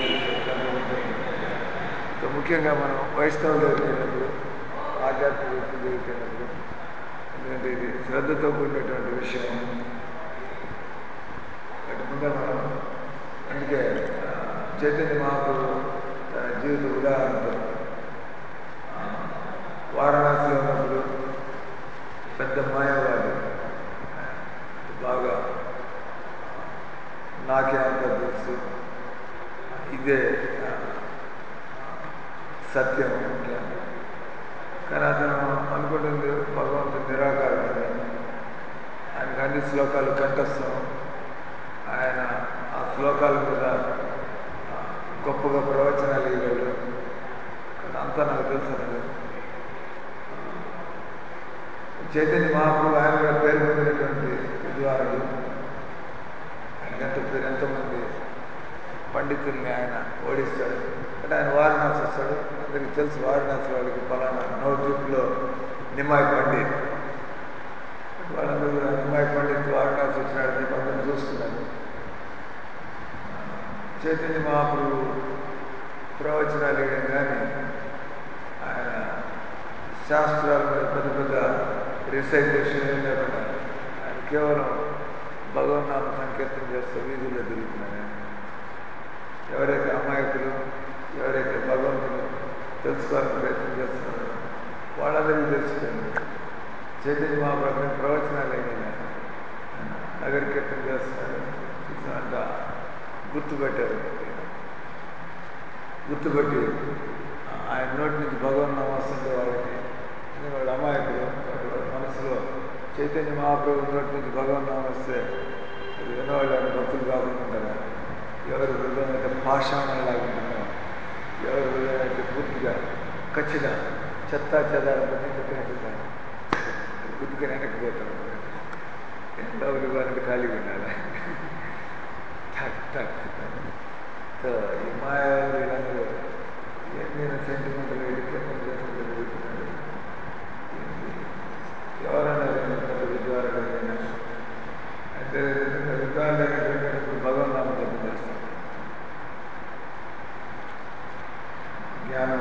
ముఖ్యంగా మనం వైష్ణవుల దగ్గరికి వెళ్ళినప్పుడు, ఆధ్యాత్మిక వ్యక్తుల దగ్గరికి వెళ్ళినప్పుడు, ఎందుకంటే ఇది శ్రద్ధతో కూడినటువంటి విషయం. వాటి ముందే మనం అందుకే చైతన్య మహాప్రభు తన జీవిత ఉదాహరణతో వారణాసిలో ఉన్నప్పుడు పెద్ద మాయావాది, బాగా నాకే అంతా తెలుసు, ఇదే సత్యం. కానీ అతను అనుకుంటుంది భగవంతుడు నిరాకారుడని, ఆయనకు అన్ని శ్లోకాలు కంఠస్థం, ఆయన ఆ శ్లోకాల మీద గొప్పగా ప్రవచనాలు ఇవ్వగలడు, కానీ అంతా నాకు తెలుసు. చైతన్య మహాప్రభు ఆయన కూడా పేరు పొందినటువంటి విద్వానుడు, ఆయనకంత ఎంతోమంది పండితుల్ని ఆయన ఓడిస్తాడు. అంటే ఆయన వారణాసి వస్తాడు, అందరికీ తెలుసు వారణాసి వాడికి పలానా నవద్వీప్లో నిమ్మాయి పండిత్, వాళ్ళందరూ కూడా నిమ్మాయి పండిత్ వారణాసి వచ్చినాడని చెప్పి అందరూ చూస్తున్నారు. చైతన్య మహాప్రభు ప్రవచనాలు ఇవ్వడం కానీ ఆయన శాస్త్రాల మీద పెద్ద పెద్ద రిసైటేషన్ ఏం లేకుండా ఆయన కేవలం భగవన్నామ సంకీర్తన చేస్తూ వీధుల్లో తిరుగుతున్నాడు. ఎవరైతే అమాయకులు, ఎవరైతే భగవంతుడు తెలుసుకోవాలని ప్రయత్నం చేస్తున్నారో వాళ్ళందరికీ తెలుసుకుంది. చైతన్య మహాప్రభు ప్రవచనాలు అయినా నగర కీర్తన చేస్తున్నారు, చూసినంత గుర్తుపెట్టారు. గుర్తుపెట్టి ఆయన నోటి నుంచి భగవన్నామం వస్తుంటే వాళ్ళకి వాళ్ళు అమాయకులు, వాళ్ళ మనసులో చైతన్య మహాప్రభు నోటి నుంచి భగవన్నామం వస్తే అది విన్నవాళ్ళు ఆయన భక్తులు కాకుండా ఉంటారా? ఎవరి హృదయం అయితే పాషాణం లాగుంటుందో, ఎవరి హృదయం అయితే పూర్తిగా ఖచ్చితంగా చెత్తా చెదారపడి పెట్టేస్తాను గుద్దుకొని వెనక్కిపోతాం డబ్బులు ఇవ్వాలంటే ఖాళీగా ఉండాలి టక్ టక్ సో ఈ మాయాలు వీళ్ళందరూ ఏం నేను సెంటిమెంటల్ ఎడ్యుకేషన్ చేసుకుంటూ తిరుగుతున్నాడు ఎవరైనా పెద్ద విద్వారులైనా అయితే విద్వారులైనటువంటి భగవన్నామం జపం చేస్తాం జ్ఞానం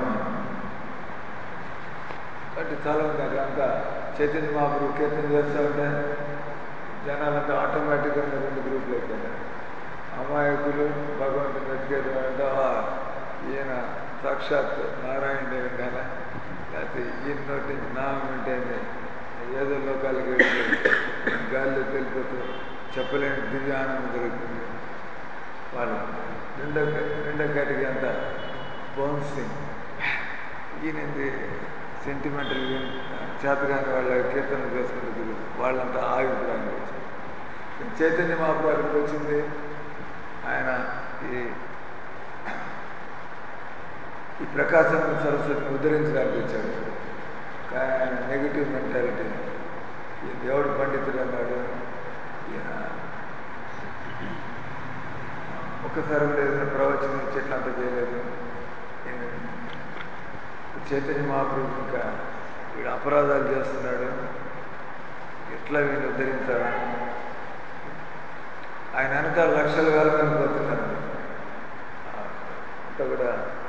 అంటే చాలా మంది అక్కడంతా చైతన్య మహాప్రభు కీర్తన చేస్తూ ఉంటే జనాలంతా ఆటోమేటిక్గా 2 గ్రూపులు అయిపోయినారు అమాయకులు భగవంతుని వెతికేదంటే ఈయన సాక్షాత్ నారాయణుడే ఉండాలా లేకపోతే ఈయన నోటి నుంచి నామం ఉంటేనే ఏదో లోకాలకి వెళ్ళి గాలిలో తెలిపోతూ చెప్పలేని దివ్య ఆనందం జరుగుతుంది వాళ్ళు రెండో కేటగిరీ అంతా బౌన్సింగ్ ఈయనది సెంటిమెంటల్ చేతగాని వాళ్ళ కీర్తన చేసుకుంటూ తిరుగుతుంది వాళ్ళంతా ఆగిపోవడానికి వచ్చారు చైతన్య మహాప్రభుకి వచ్చింది ఆయన ఈ ప్రకాశం సరస్వతిని ఉద్ధరించడానికి వచ్చాడు కానీ ఆయన నెగిటివ్ మెంటాలిటీ ఈయన దేవుడు పండితుడు అన్నాడు ఈయన ఒక్కసారి కూడా ఏదైనా ప్రవచనం ఇచ్చేట్లంతా చేయలేదు చైతన్య మహాప్రభు ఇంకా వీడు అపరాధాలు చేస్తున్నాడు ఎట్లా వీళ్ళు ఉద్ధరించాలా ఆయన వెనకాల లక్షల వేల మంది పోతున్నారు అంతా కూడా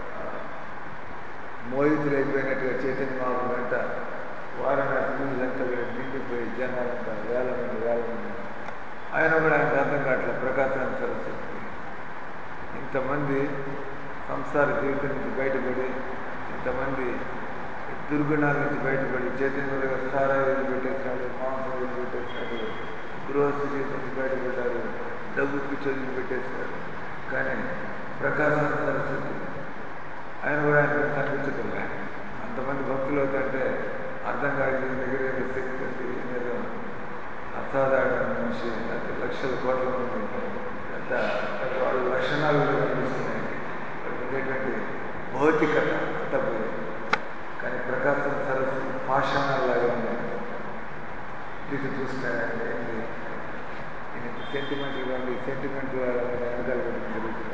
మోహితులైపోయినట్టుగా చైతన్య మహాప్రభు వెంట వారణాసి అంతా కూడా నిండిపోయి జనాలంతా వేల మంది ఆయన కూడా ఆయనకు అర్థం కావట్లేదు ప్రకాశాన్ని సరస్వతి ఇంతమంది సంసార జీవితం నుంచి బయటపడి ఇంతమంది దుర్గుణాల నుంచి బయటపడి చైతన్య సారా వదిలిపెట్టేసినాడు మాంసం వదిలిపెట్టేసినాడు గృహస్థ జీవితం నుంచి బయటపడ్డారు డబ్బు పిచ్చి వదిలిపెట్టేసినాడు కానీ ప్రకాశం సరస్వతి ఆయన కూడా ఆయన కనిపించడం అంతమంది భక్తులు అవుతుంటే అర్థం కాదు దగ్గర ఏదో శక్తి ఉంది ఏదో అసాధారణ మనిషి అంటే లక్షల కోట్ల మంది అంత వాళ్ళ లక్షణాలు కూడా కనిపిస్తున్నాయి వాళ్ళకి ఉండేటువంటి భౌతికత అంతా పోయింది కానీ ప్రకాశం సరస్వతి పాషాణాలాగా ఉంది ఇటు చూస్తున్నాడంటే ఏంటి నేను ఇంత సెంటిమెంట్గా ఉంది సెంటిమెంట్ వెనకాల జరుగుతుంది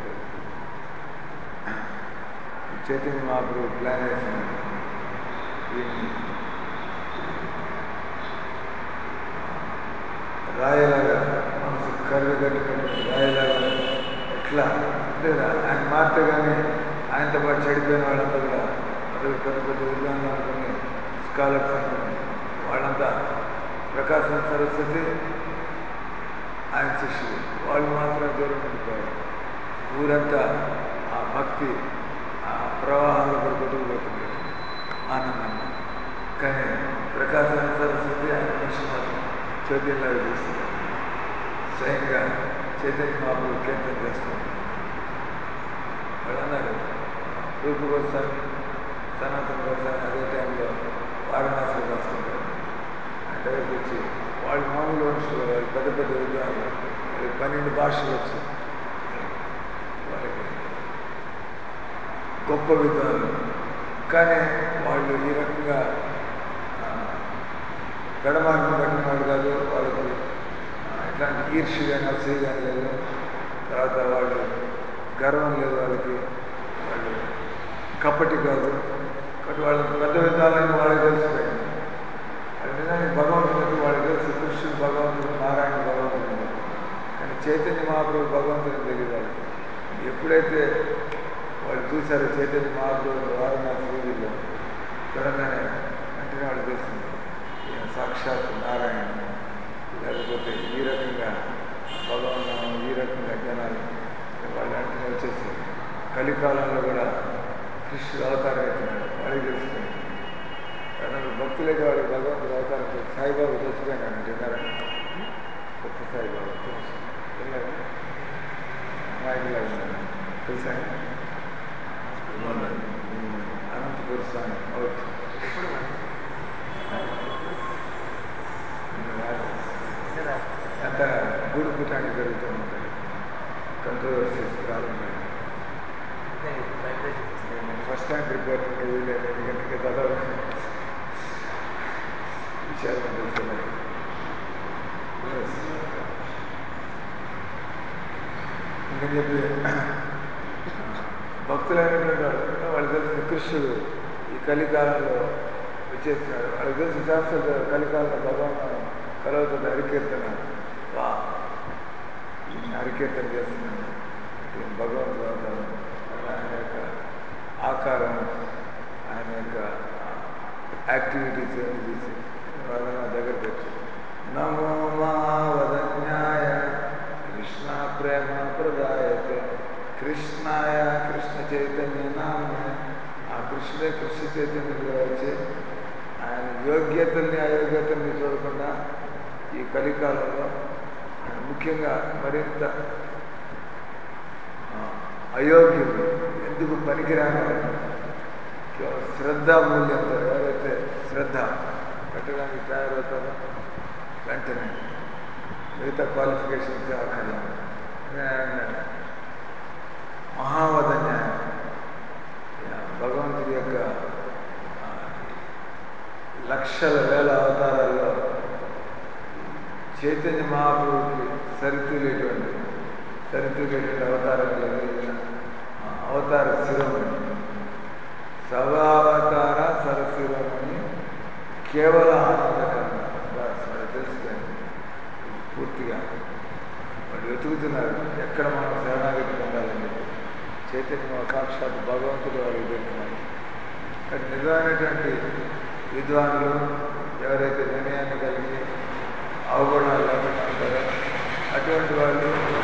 చైతన్య మహాప్రభు ప్లాన్ వేసినాడు రాయలాగా మనసు కళ్ళు కట్టుకున్నట్టు రాయలాగా ఎట్లా లేదా ఆయన మారితే కానీ ఆయనతో పాటు చెడిపోయిన వాళ్ళంతా కూడా అసలు పెద్ద విద్వాంసం అనుకుని స్కాలర్స్ అనుకుని వాళ్ళంతా ప్రకాశం సరస్వతి ఆయన శిష్యులు వాళ్ళు మాత్రం దూరం ఉండిపోయారు ఊరంతా ఆ భక్తి ఆ ప్రవాహంలో కొట్టుకుపోతుంది ఆనందంగా కానీ ప్రకాశం సరస్వతి ఆయన మనిషి మాత్రం చైతన్యలాగా చూస్తుంది స్వయంగా చైతన్య మహాప్రభు కీర్తన చేస్తుంది వాళ్ళు అన్నారు రూప గోస్వామి సనాతన గోస్వామి అదే టైంలో వారణాసిలో రాసుకుంటారు ఆయన దగ్గరికి వచ్చి వాళ్ళు మామూలు మనుషులు వాళ్ళు పెద్ద పెద్ద విద్వాంసులు వాళ్ళకి 12 భాషలు వచ్చు వాళ్ళకి గొప్ప విద్వాంసులు కానీ వాళ్ళు ఈ రకంగా పెడమార్గం పట్టిన వాడు కాదు వాళ్ళకి ఇట్లాంటి ఈర్ష్య కానీ అసూయ కానీ లేదు తర్వాత వాళ్ళు గర్వం లేదు వాళ్ళకి వాళ్ళు కప్పటి కాదు కాబట్టి వాళ్ళకి పెద్ద విధాలని వాళ్ళకి తెలిసిపోయింది వాళ్ళు నిజానికి భగవంతుడికి వాళ్ళకి తెలుసు కృష్ణుడు భగవంతుడు నారాయణ భగవంతుడు కానీ చైతన్య మహాప్రభు భగవంతుని తెలియదు వాళ్ళకి ఎప్పుడైతే వాళ్ళు చూశారో చైతన్య మహాప్రభు వారణాసి వీధిలో చూడగానే వెంటనే వాళ్ళు తెలిసింది ఈయన సాక్షాత్ నారాయణ లేకపోతే ఈ రకంగా భగవన్నామం ఈ రకంగా జనాలు వాళ్ళు వెంటనే వచ్చేసి కలికాలంలో కూడా కృష్ణుడు అవతారం అవుతున్నాడు వాళ్ళకి తెలిసిపోయింది కానీ భక్తులైతే వాళ్ళకి భగవంతుడు అవతారం సాయిబాబా చచ్చిపోయినాడు అంటున్నారా కొత్త సాయిబాబా తెలుసు వెళ్ళారు నాయకులాగా ఉన్నారు తెలుసా అనంతపూర్ స్వామి అవుట్ అంత గూడు పుట్టానికి జరుగుతుంది కంట్రోవర్సీస్ ప్రారంభం నేను ఫస్ట్ టైం రిపోర్టింగ్కి వెళ్ళాను ఎందుకంటే చదవాలి ఇచ్చారు తెలుసు. అందుకని చెప్పి భక్తులైనటువంటి వాళ్ళకి తెలిసిన కృష్ణుడు ఈ కలికాలంలో వచ్చేస్తున్నాడు. వాళ్ళకి తెలిసిన శాస్త్ర కలికాలంలో భగవాన్ కలవతో హరికీర్తన హరికీర్తన చేస్తున్నాడు. భగవంతుడు అవుతాడు. ఆయన యొక్క ఆకారం, ఆయన యొక్క యాక్టివిటీస్ అన్ని చూసి వాళ్ళ దగ్గరికి వచ్చి నమో మహావదన్యాయ కృష్ణ ప్రేమ ప్రదాయతే కృష్ణాయ కృష్ణ చైతన్య నామ్నే ఆ కృష్ణుడే కృష్ణ చైతన్యంలో వచ్చి ఆయన యోగ్యతల్ని అయోగ్యతల్ని చూడకుండా ఈ కలికాలంలో ముఖ్యంగా మరింత అయోగ్యులు ఎందుకు పనికిరాని కేవలం శ్రద్ధామూల్యంతో ఎవరైతే శ్రద్ధ పెట్టడానికి తయారవుతారో వెంటనే మిగతా క్వాలిఫికేషన్స్ అక్కడ మహావదన్యాయం భగవంతుడి యొక్క లక్షల వేల అవతారాల్లో చైతన్య మహాప్రభుకి సరితూగేటువంటి అవతారంలో అవతార శిరోమణి సర్వావతార సరశిరోమణి కేవల ఆనందకరణ తెలుసుకోండి. పూర్తిగా వాళ్ళు వెతుకుతున్నారు ఎక్కడ మనం శరణాగతి పొందాలని చెప్పి. చైతన్య సాక్షాత్ భగవంతుడు వాళ్ళకి తెలుస్తున్నారు. కానీ నిజమైనటువంటి విద్వానులు ఎవరైతే వినయాన్ని కలిగి అవగుణాలు లేకుండా ఉంటారో అటువంటి వాళ్ళు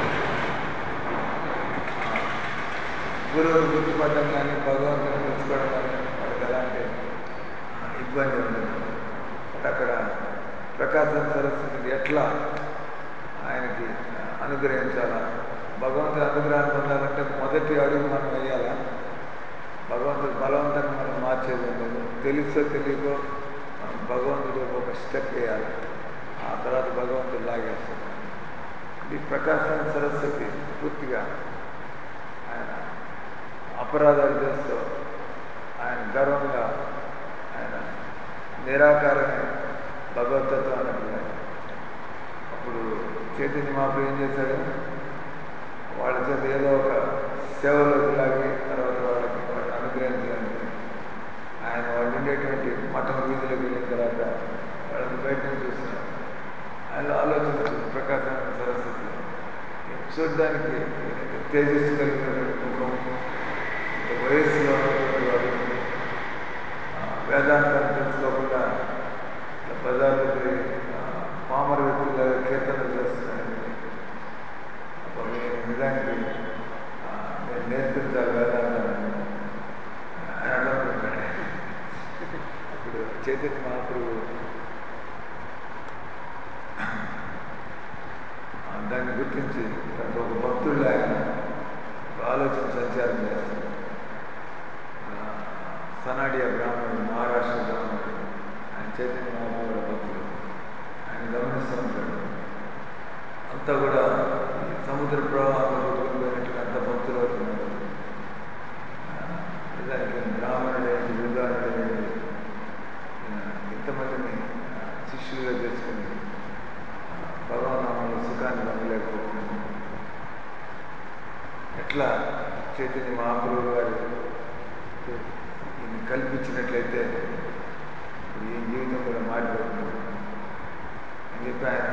గురువుని గుర్తుపడడం కానీ భగవంతుని తెలుసుకోవడం కానీ వాళ్ళకి ఎలాంటి ఇబ్బంది ఉండదు. అక్కడ ప్రకాశం సరస్వతిని ఎట్లా ఆయనకి అనుగ్రహించాలా, భగవంతుని అనుగ్రహాన్ని పొందాలంటే మొదటి అడుగు మనం వేయాలా. భగవంతుడు బలవంతంగా మనం మార్చేది లేదు. తెలుసో తెలియకో మనం భగవంతుడు ఒక స్టెప్ వేయాలి. ఆ తర్వాత భగవంతుడు లాగేస్తాడు. ఈ ప్రకాశం సరస్వతి పూర్తిగా ఆయన అపరాధాలు చేస్తూ ఆయన గర్వంగా ఆయన నిరాకారమే భగవతత్వం అన్నట్టుగా. అప్పుడు చైతన్య మహాప్రభు ఏం చేశాడు, వాళ్ళ చేత ఏదో ఒక సేవలోకి లాగి తర్వాత వాళ్ళని అనుగ్రహించడానికి ఆయన వాళ్ళు ఉండేటువంటి మఠం వీధిలోకి వెళ్ళిన తర్వాత వాళ్ళని బయట నుంచి చూస్తున్నారు. ఆయన ఆలోచన ప్రకాశం సరస్వతి చూడడానికి తేజస్సు కలిగినటువంటి ముఖం, వయస్సులో ఉన్నటువంటి వాడు వేదాంతాన్ని తెలుసుకోకుండా బజార్లో పామర వ్యక్తుల కీర్తనలు చేస్తున్నాడని అప్పుడు నిజానికి నేను నేర్పించాలి వేదాంతాన్ని అని అనుకుంటాడు. అప్పుడు చైతన్య మహాప్రభు దాన్ని గుర్తించి ఒక భక్తుడు ఆయన ఆలోచన సంచారం చేస్తాడు. సనాడియా బ్రాహ్మణుడు, మహారాష్ట్ర బ్రాహ్మణుడు, ఆయన చైతన్య మహాప్రభువుల భక్తుడు. ఆయన గమనిస్తూ ఉంటాడు. అంతా కూడా సముద్ర ప్రవాహంలో కొట్టుకుపోయినట్టుగా అంత భక్తులు అవుతున్నారు. నిజానికి బ్రాహ్మణుడేంటి, విద్వానుడేంటి, ఇంతమందిని శిష్యులుగా చేసుకుని భగవన్నామంలో సుఖాన్ని పొందలేకపోతున్నాను. ఎట్లా చైతన్య మహాప్రభువు గారు ఈయన కల్పించినట్లయితే ఇప్పుడు ఈ జీవితం కూడా మారిపోతుంది అని చెప్పి ఆయన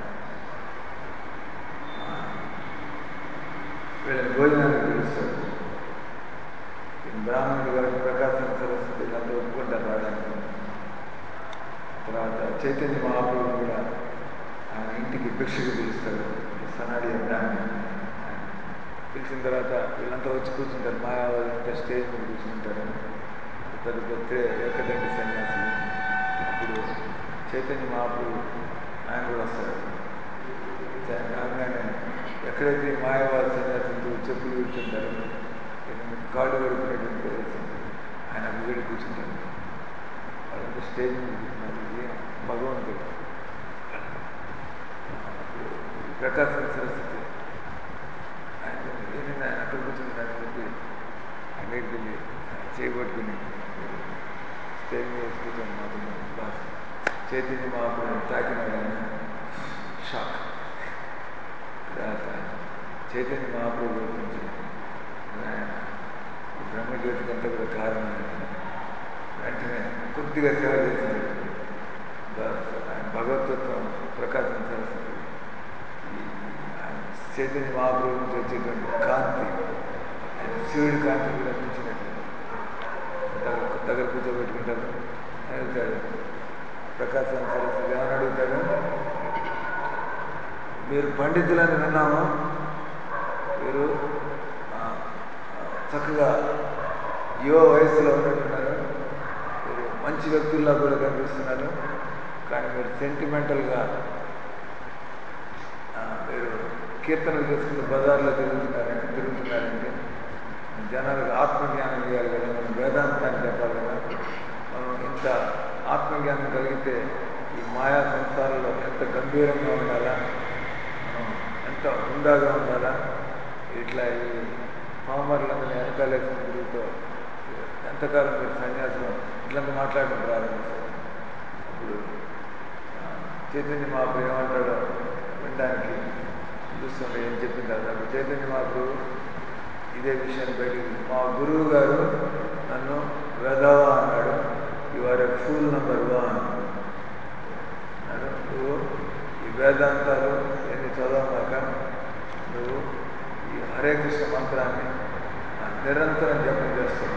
వీళ్ళని భోజనానికి పిలుస్తాడు. బ్రాహ్మణుడు గారు ప్రకాశం సరస్వతి వీళ్ళంతా ఒప్పుకుంటారు రావడానికి. తర్వాత చైతన్య మహాప్రభువు కూడా ఆయన ఇంటికి భిక్షకు పిలుస్తాడు. సనాడియా బ్రాహ్మణుడు పిలిచిన తర్వాత వీళ్ళంతా వచ్చి కూర్చుంటారు. మాయావాళ్ళంతా స్టేజ్ మీద కూర్చుంటారు. పెద్ద పెద్ద ఏకదండి సన్యాసులు. అప్పుడు చైతన్య మహాప్రభువు ఆయన కూడా వస్తాడు. రాగానే ఎక్కడైతే మాయావాళ్ళ సన్యాసులు చెప్పులు విడుతుంటారు, కాళ్ళు కడుపునేటువంటి ప్రదేశం ఆయన అక్కడ కూర్చుంటారు. వాళ్ళంతా స్టేజ్ మీద కూర్చున్నారు. భగవంతుడు ప్రకాశం సరస్వతి ఆయన ఏంటంటే ఆయన అక్కడ కూర్చుంటాడని చెప్పి అక్కడికి వెళ్ళి చేయబట్టుకుని స్టేజ్ మీద కూర్చొని మాట్లాడుతున్నాను. చైతన్య మహాప్రభుని తాకినాడు ఆయన, షాక్. తర్వాత చైతన్య మహాప్రభు గుర్తించాడు ఆయన బ్రహ్మజ్యోతికి అంతా కూడా కారణం. వెంటనే కొద్దిగా సేవ చేశాడు. ఆయన భగవతత్వం ప్రకాశం సరస్వతి చైతన్య మహాప్రభు నుంచి వచ్చేటువంటి కాంతి, ఆయన శివుడి కాంతి కూడా మించినట్టు దగ్గర కూర్చోబెట్టుకుంటారు. అడుగుతాడు ప్రకాశం సరస్వతి, ఏమని అడుగుతాడు, మీరు పండితులని విన్నాము, మీరు చక్కగా యువ వయస్సులో ఉన్నట్టున్నారు, మీరు మంచి వ్యక్తుల్లా కూడా కనిపిస్తున్నారు, కానీ మీరు సెంటిమెంటల్గా మీరు కీర్తనలు చేసుకుంటూ బజార్లో తిరుగుతున్నారంటే జనాలకు ఆత్మజ్ఞానం ఇవ్వాలి కదా, మనం వేదాంతాన్ని చెప్పాలి కదా, మనం ఇంత ఆత్మజ్ఞానం కలిగితే ఈ మాయా సంసారంలో ఎంత గంభీరంగా ఉండాలా, మనం ఎంత హుందాగా ఉండాలా, ఇట్లా ఈ పామర్లందరినీ వెనకాలేసుకుని తిరుగుతూ ఎంతకాలం మీరు సన్యాసం ఇట్లంతా మాట్లాడడం ప్రారంభిస్తారు. అప్పుడు చైతన్య మహాప్రభు ఏమంటాడో వినడానికి చూస్తుంటే ఏం చెప్పిన తర్వాత చైతన్య మహాప్రభు ఇదే విషయాన్ని బయటికి, మా గురువు గారు నన్ను వెధవ అన్నాడు, you are a fool number 1 అన్నాడు. నువ్వు ఈ వేదాంతాలు ఎన్ని చదవమాక నువ్వు ఈ హరే కృష్ణ మంత్రాన్ని నిరంతరం జపం చేస్తావు.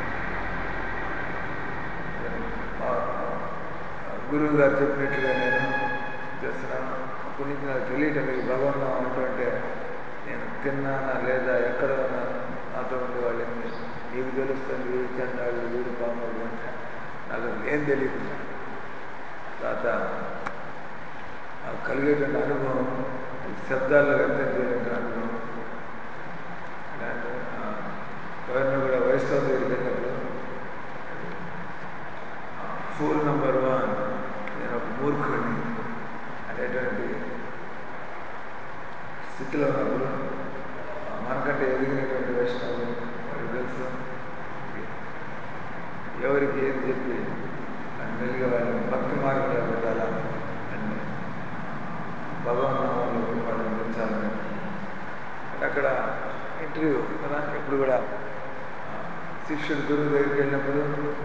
మా గురువు గారు చెప్పినట్లుగా నేను చేస్తున్నాను. అప్పటి నుంచి నాకు తెలియటం లేదు భగవంతం అంటుంటే నేను తిన్నానా లేదా, ఎక్కడ ఉన్నాను, నాతో ఉండే వాళ్ళని నీకు తెలుస్తుంది, వీడు చెన్నాళ్ళు వీడు పాములు అంటే నాకు ఏం తెలియదు. తర్వాత నాకు కలిగేటువంటి అనుభవం శబ్దాల్లో వ్యక్తం చేయడానికి అనుభవం. ఎవరిని కూడా వైష్ణవ దగ్గరికి వెళ్ళినప్పుడు ఫూల్ నెంబర్ 1 నేను ఒక మూర్ఖుడిని అనేటువంటి స్థితిలో ఉన్నప్పుడు మనకంటే ఎదిగినటువంటి వైష్ణవులు మనకు తెలుసు ఎవరికి ఏది చెప్పి మెల్లిగా వాళ్ళని భక్తి మార్గంలో పెట్టాలా అని భగవన్నామంలో వాళ్ళని పెంచాలని. అక్కడ ఇంటర్వ్యూ కదా, ఎప్పుడు కూడా శిష్యుడు గురువు దగ్గరికి వెళ్ళినప్పుడు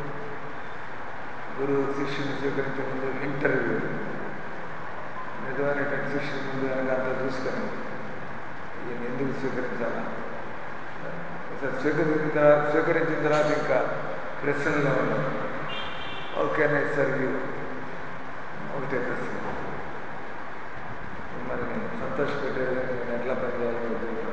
గురువు శిష్యుని స్వీకరించే ముందు ఇంటర్వ్యూ, నిజమైనటువంటి శిష్యుని ముందు కనుక అంతా చూసుకొని ఈయన ఎందుకు స్వీకరించాలా, స్వీకరించిన తర్వాత ఇంకా ప్రశ్నలో ఉన్నాం, ఓకేనే సర్వ్యూ ఒకటే ప్రశ్న, మిమ్మల్ని సంతోషపెట్టే విధంగా నేను ఎట్లా పనిచేయాలో చెప్తున్నాను,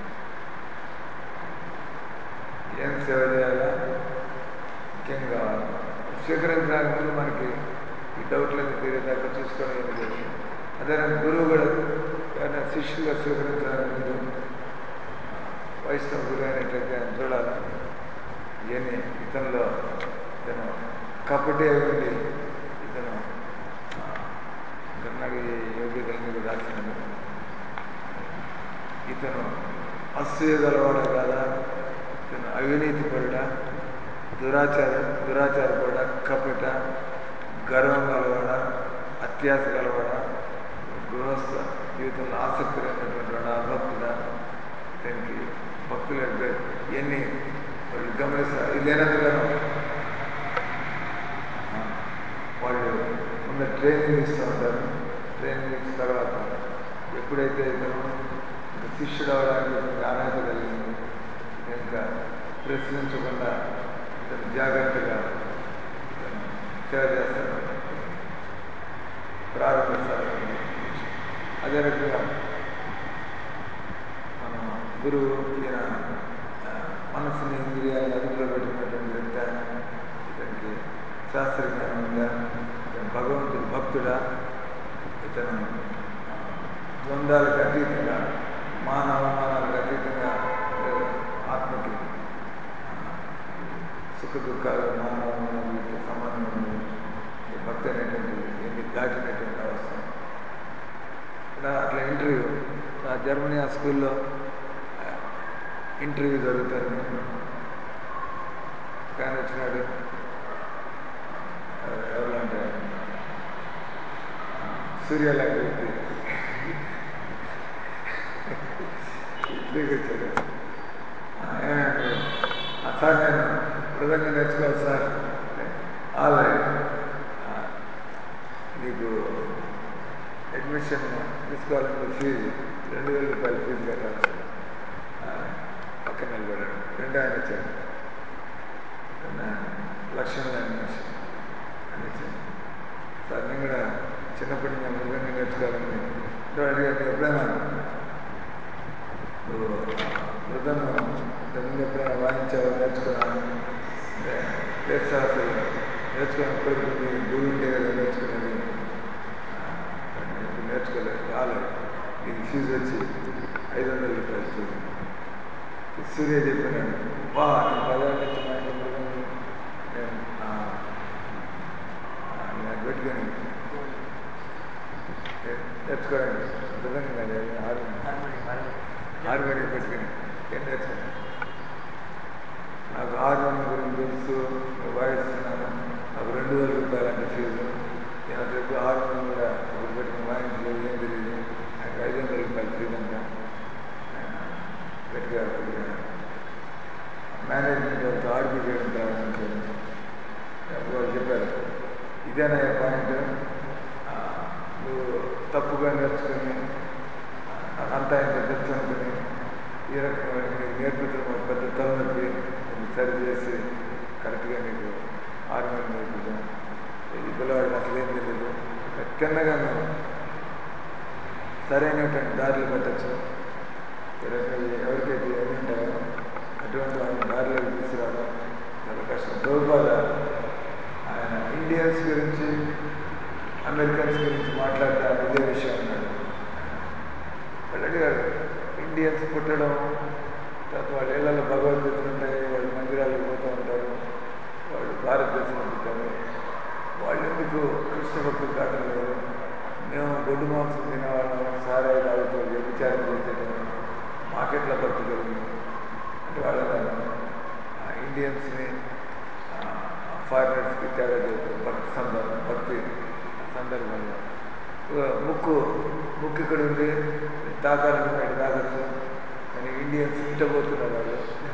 ఏం సేవ చేయాలా, ముఖ్యంగా స్వీకరించడానికి ముందు మనకి ఈ డౌట్లన్నీ తీరేదాకా చూసుకోవడం ఏమి. అదే గురువు కూడా ఎవరైనా శిష్యులుగా స్వీకరించడానికి ముందు వైష్ణవ గురువు అయినట్లయితే ఆయన చూడాలా, ఇవన్నీ ఇతను కపటే ఉండి ఇతను కర్ణాటక యోగ్యతలను రాసినాడు, ఇతను అసూయ గలవాడా కాదా, ఇతను అవినీతి పరుడా, దురాచారపరుడా, కపట, గర్వం గలవాడా, అత్యాస గలవాడా, గృహస్థ జీవితంలో ఆసక్తి లేనటువంటి వాడు, అభక్తుడా, ఇతనికి భక్తులు ఇవన్నీ వాళ్ళు గమనిస్తారు. ఇది లేనందుకను వాళ్ళు ముందు ట్రైనింగ్ ఇస్తూ ఉంటారు. ట్రైనింగ్ ఇచ్చిన తర్వాత ఎప్పుడైతే ఇతను శిష్యుడు అవడానికి అర్హత కలిగింది, ఇంకా ప్రశ్నించకుండా ఇతను జాగ్రత్తగా సేవ చేస్తారు, ప్రారంభిస్తారు. అదే రకంగా మనం గురువు ఈయన మనసుని ఇంద్రియాలను అదుపులో పెట్టుకున్నటువంటి వ్యక్తి, ఇతనికి శాస్త్రజ్ఞానం ఉందా, ఇతను భగవంతుడు భక్తుడా, ఇతను ద్వంద్వాలకు అతీతంగా మానవమానాలకు అతీతంగా ఆత్మకి సుఖ దుఃఖాలు మానవమానాలకి సంబంధం భక్తి అనేటువంటి ఎన్ని దాటినటువంటి అవసరం. ఇలా అట్లా ఇంటర్వ్యూ జర్మనీ ఆ స్కూల్లో ఇంటర్వ్యూ జరుగుతుంది. ఒక ఆయన వచ్చినాడు, ఎవరు అంటే సూర్య లాంటి వ్యక్తి ఇడ్లీకి వచ్చాడు. సార్ నేను మృదంగా నేర్చుకోవాలి సార్. ఆల్రెడీ నీకు అడ్మిషన్ తీసుకోవాలంటే ఫీజు 2,000 రూపాయలు ఫీజు కట్టాలి. పక్కన నిలబడాడు. రెండో ఆయన వచ్చాడు. లక్ష్మణ్ అడ్మిషన్ అనేసి సార్ నేను కూడా చిన్నప్పటి నుంచి మృదంగా నేర్చుకోవాలని అడిగాడు. ఎప్పుడైనా మృదంగం ఇంతకుముందు ఎప్పుడైనా వాయించావో నేర్చుకున్నాను అంటే లేదు సార్ అసలు నేర్చుకున్నప్పటికీ గురువు ఉంటే కదా నేర్చుకునేది. ఇప్పుడు నేర్చుకోలేదు. రాలేదు. నీకు ఫీజు వచ్చి 500 రూపాయలు ఫీజు. సూర్య చెప్పినాడు వా నేను 10 ఏళ్ళ నుంచి మా ఇంట్లో మృదంగం నేను పెట్టుకొని నేర్చుకోవడానికి మృదంగం కాదు హార్మోనియం పెట్టుకుని ఏం నేర్చుకున్నాను. నాకు హార్మోనియం గురించి తెలుసు, వాయిస్తున్నాను. నాకు 2,000 రూపాయలు అంటే ఫీజు. నేను అసలు ఎప్పుడు హార్మోనియం కూడా ఇప్పుడు పెట్టుకుని వాయించలేదు, ఏం తెలియదు. నాకు 500 రూపాయలు ఫీజు అంట. గట్టిగా మేనేజ్మెంట్ వాళ్ళతో ఆడిపికేయడం ప్రారంభించాను. అప్పుడు వాళ్ళు చెప్పారు ఇదేనా పాయింట్, నువ్వు తప్పుగా నేర్చుకుని అంతా ఇంత తెలుసు అనుకుని ఈ రకంగా నీకు నేర్పించడం ఒక పెద్ద తలనొప్పి. సరి చేసి కరెక్ట్గా నీకు హార్మోనియం నేర్పించాం. ఈ పిల్లవాడిని అసలు ఏం తెలియదు. తిన్నగా మేము సరైనటువంటి దారులు పెట్టచ్చు. ఈ రకంగా ఎవరికైతే ఏమి ఉంటాయో అటువంటి వాళ్ళని దారిలోకి తీసుకురావడం చాలా కష్టం. ప్రభుపాద ఆయన ఇండియన్స్ గురించి అమెరికన్స్ గురించి మాట్లాడడానికి ఇదే విషయం అన్నాడు. వాళ్ళు అడిగారు ఇండియన్స్ పుట్టడం, తర్వాత వాళ్ళ ఇళ్లలో భగవద్గీతలు ఉంటాయి, వాళ్ళు మందిరాలకు పోతూ ఉంటారు, వాళ్ళు భారతదేశంలో పుట్టారు, వాళ్ళు ఎందుకు కృష్ణ భక్తులు కావడం లేదు, మేము గొడ్డు మాంసం తినేవాళ్ళం, సారాయి తాగుతూ వ్యభిచారం చేసేటం, మాకెట్లా భక్తి కలిగింది అంటే వాళ్ళు ఇండియన్స్ని ఫారినర్స్కి తేడా చేస్తారు భక్తి సందర్భంలో. ముక్కు ఇక్కడ ఉంది, తాకాలని బయట తాగచ్చు, కానీ ఇండియన్స్ ఇష్టపోతున్నారు వాళ్ళు.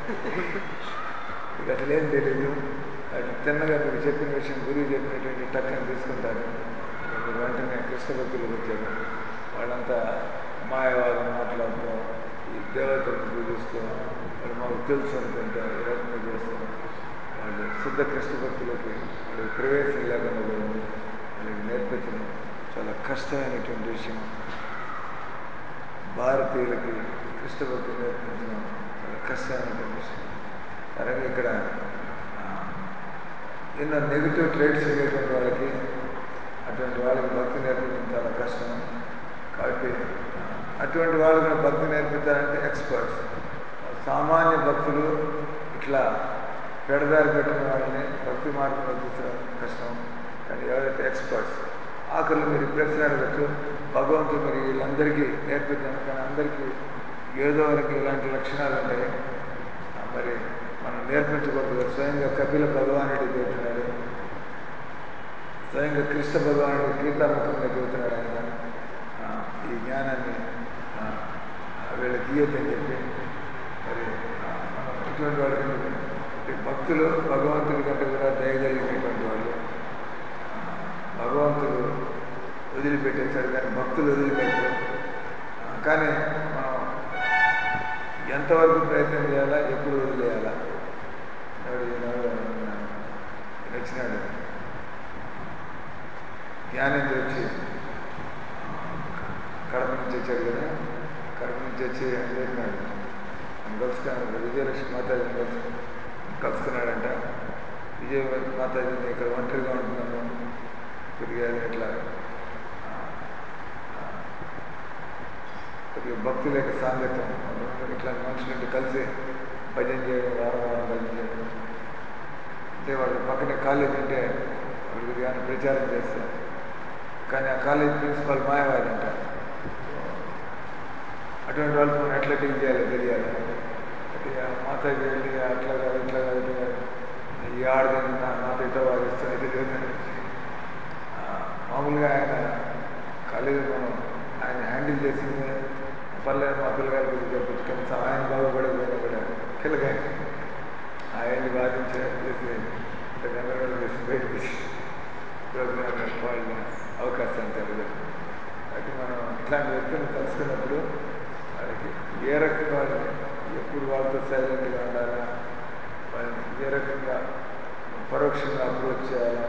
మీకు అసలు ఏం తెలీదు. వాళ్ళు తిన్నగా మీకు చెప్పిన విషయం గురువు చెప్పినటువంటి టక్కని తీసుకుంటారు. మీరు వెంటనే కృష్ణ భక్తులకు వచ్చారు. వాళ్ళంతా మాయవాదం మాట్లాడుతూ ఈ దేవతలను పూజిస్తూ వాళ్ళు మాకు తెలుసు అనుకుంటూ ఈ రకంగా చేస్తారు. వాళ్ళు శుద్ధ కృష్ణ భక్తులకి వాళ్ళకి ప్రవేశం లేకుండా పోయింది. వాళ్ళకి నేర్పించడం చాలా కష్టమైనటువంటి విషయం. భారతీయులకి కృష్ణ భక్తి నేర్పించడం చాలా కష్టమైనటువంటి విషయం. అలాగే ఇక్కడ ఎన్నో నెగిటివ్ ట్రేట్స్ ఉండేటువంటి వాళ్ళకి అటువంటి వాళ్ళకి భక్తి నేర్పించడం చాలా కష్టం. కాబట్టి అటువంటి వాళ్ళు కూడా భక్తి నేర్పించాలంటే ఎక్స్పర్ట్స్. సామాన్య భక్తులు ఇట్లా పెడదారి పెట్టిన వాళ్ళని భక్తి మార్గంలో తీసుకోవడం కష్టం. కానీ ఎవరైతే ఎక్స్పర్ట్స్ ఆఖరిలో మీరు ప్రశ్న అడగచ్చు, భగవంతుడు మరి వీళ్ళందరికీ నేర్పించాను, కానీ అందరికీ ఏదో వరకు ఇలాంటి లక్షణాలు ఉంటాయి, మరి మనం నేర్పించకూడదు. స్వయంగా కపిల భగవానుడు చెబుతున్నాడు, స్వయంగా కృష్ణ భగవానుడు గీతాముఖంగా చెబుతున్నాడు. ఆయన ఈ జ్ఞానాన్ని వీళ్ళకి ఇయ్యొద్దని చెప్పి మరి మనం ఇటువంటి వాళ్ళకి భక్తులు భగవంతుడి కంటే కూడా దయగలిగినటువంటి వాళ్ళు. భగవంతుడు వదిలిపెట్టేశాడు కానీ భక్తులు వదిలిపెట్టారు. కానీ మనం ఎంతవరకు ప్రయత్నం చేయాలా, ఎప్పుడు వదిలేయాలా? వచ్చినాడు జ్ఞానేంద్ర వచ్చి కడప నుంచి వచ్చాడు కదా, కడప నుంచి వచ్చి అని చెప్పినాడు. ఆయన కలుసుకున్నాడు, విజయలక్ష్మి మాతాజీని కలుసుకున్నాడంట. విజయ మాతాజీని ఇక్కడ ఒంటరిగా ఉంటున్నాను, కొద్దిగా ఇట్లా కొద్దిగా భక్తుల యొక్క సాంగత్యం, ఇట్లాంటి మనుషులంటే కలిసి భజన చేయడం, వారం భజన చేయడం. అంటే వాళ్ళు పక్కనే కాలేజీ ఉంటే వాళ్ళు కొద్దిగా ప్రచారం చేస్తారు. కానీ ఆ కాలేజీ ప్రిన్సిపాల్ మాయవాది అంట. అటువంటి వాళ్ళతో మనం ఎట్లా డీల్ చేయాలో తెలియాలి. కొద్దిగా మాతాజీ వెళ్ళి అట్లా కాదు ఇట్లా కాదు ఈ ఆడదని నాతో ఇట వాదిస్తాను ఇది లేదని మామూలుగా ఆయన పర్లేదు మనం ఆయన హ్యాండిల్ చేసింది పర్లేదు మా పిల్లగారి గురించి చెప్పచ్చు కనీసం ఆయన బాగుపడకపోయినా కూడా పిల్లగా ఆయన్ని బాధించి చేసి గందరగోళం చేసి బయట తీసి ప్రోగ్రామ్ వాళ్ళ అవకాశం తెలియదు. అయితే మనం ఇట్లాంటి వ్యక్తులను కలుసుకున్నప్పుడు వాళ్ళకి ఏ రకంగా వాళ్ళని ఎప్పుడు వాళ్ళతో సైలెంట్గా ఉండాలా, వాళ్ళని ఏ రకంగా పరోక్షంగా అప్రోచ్ చేయాలా.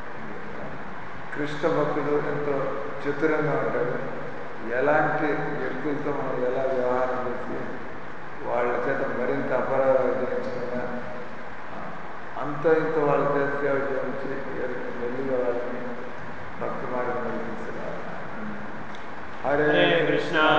కృష్ణ భక్తుడు ఎంతో చతురంగా ఉంటాడు. ఎలాంటి వ్యక్తులతో మనం ఎలా వ్యవహారం చేసి వాళ్ళ చేత మరింత అపరాధాలు చేయించకుండా అంత ఇంత వాళ్ళ చేత సేవ చేయించి మెల్లిగా వాళ్ళని భక్తి మార్గంలో తీసుకురావాలి. హరే కృష్ణ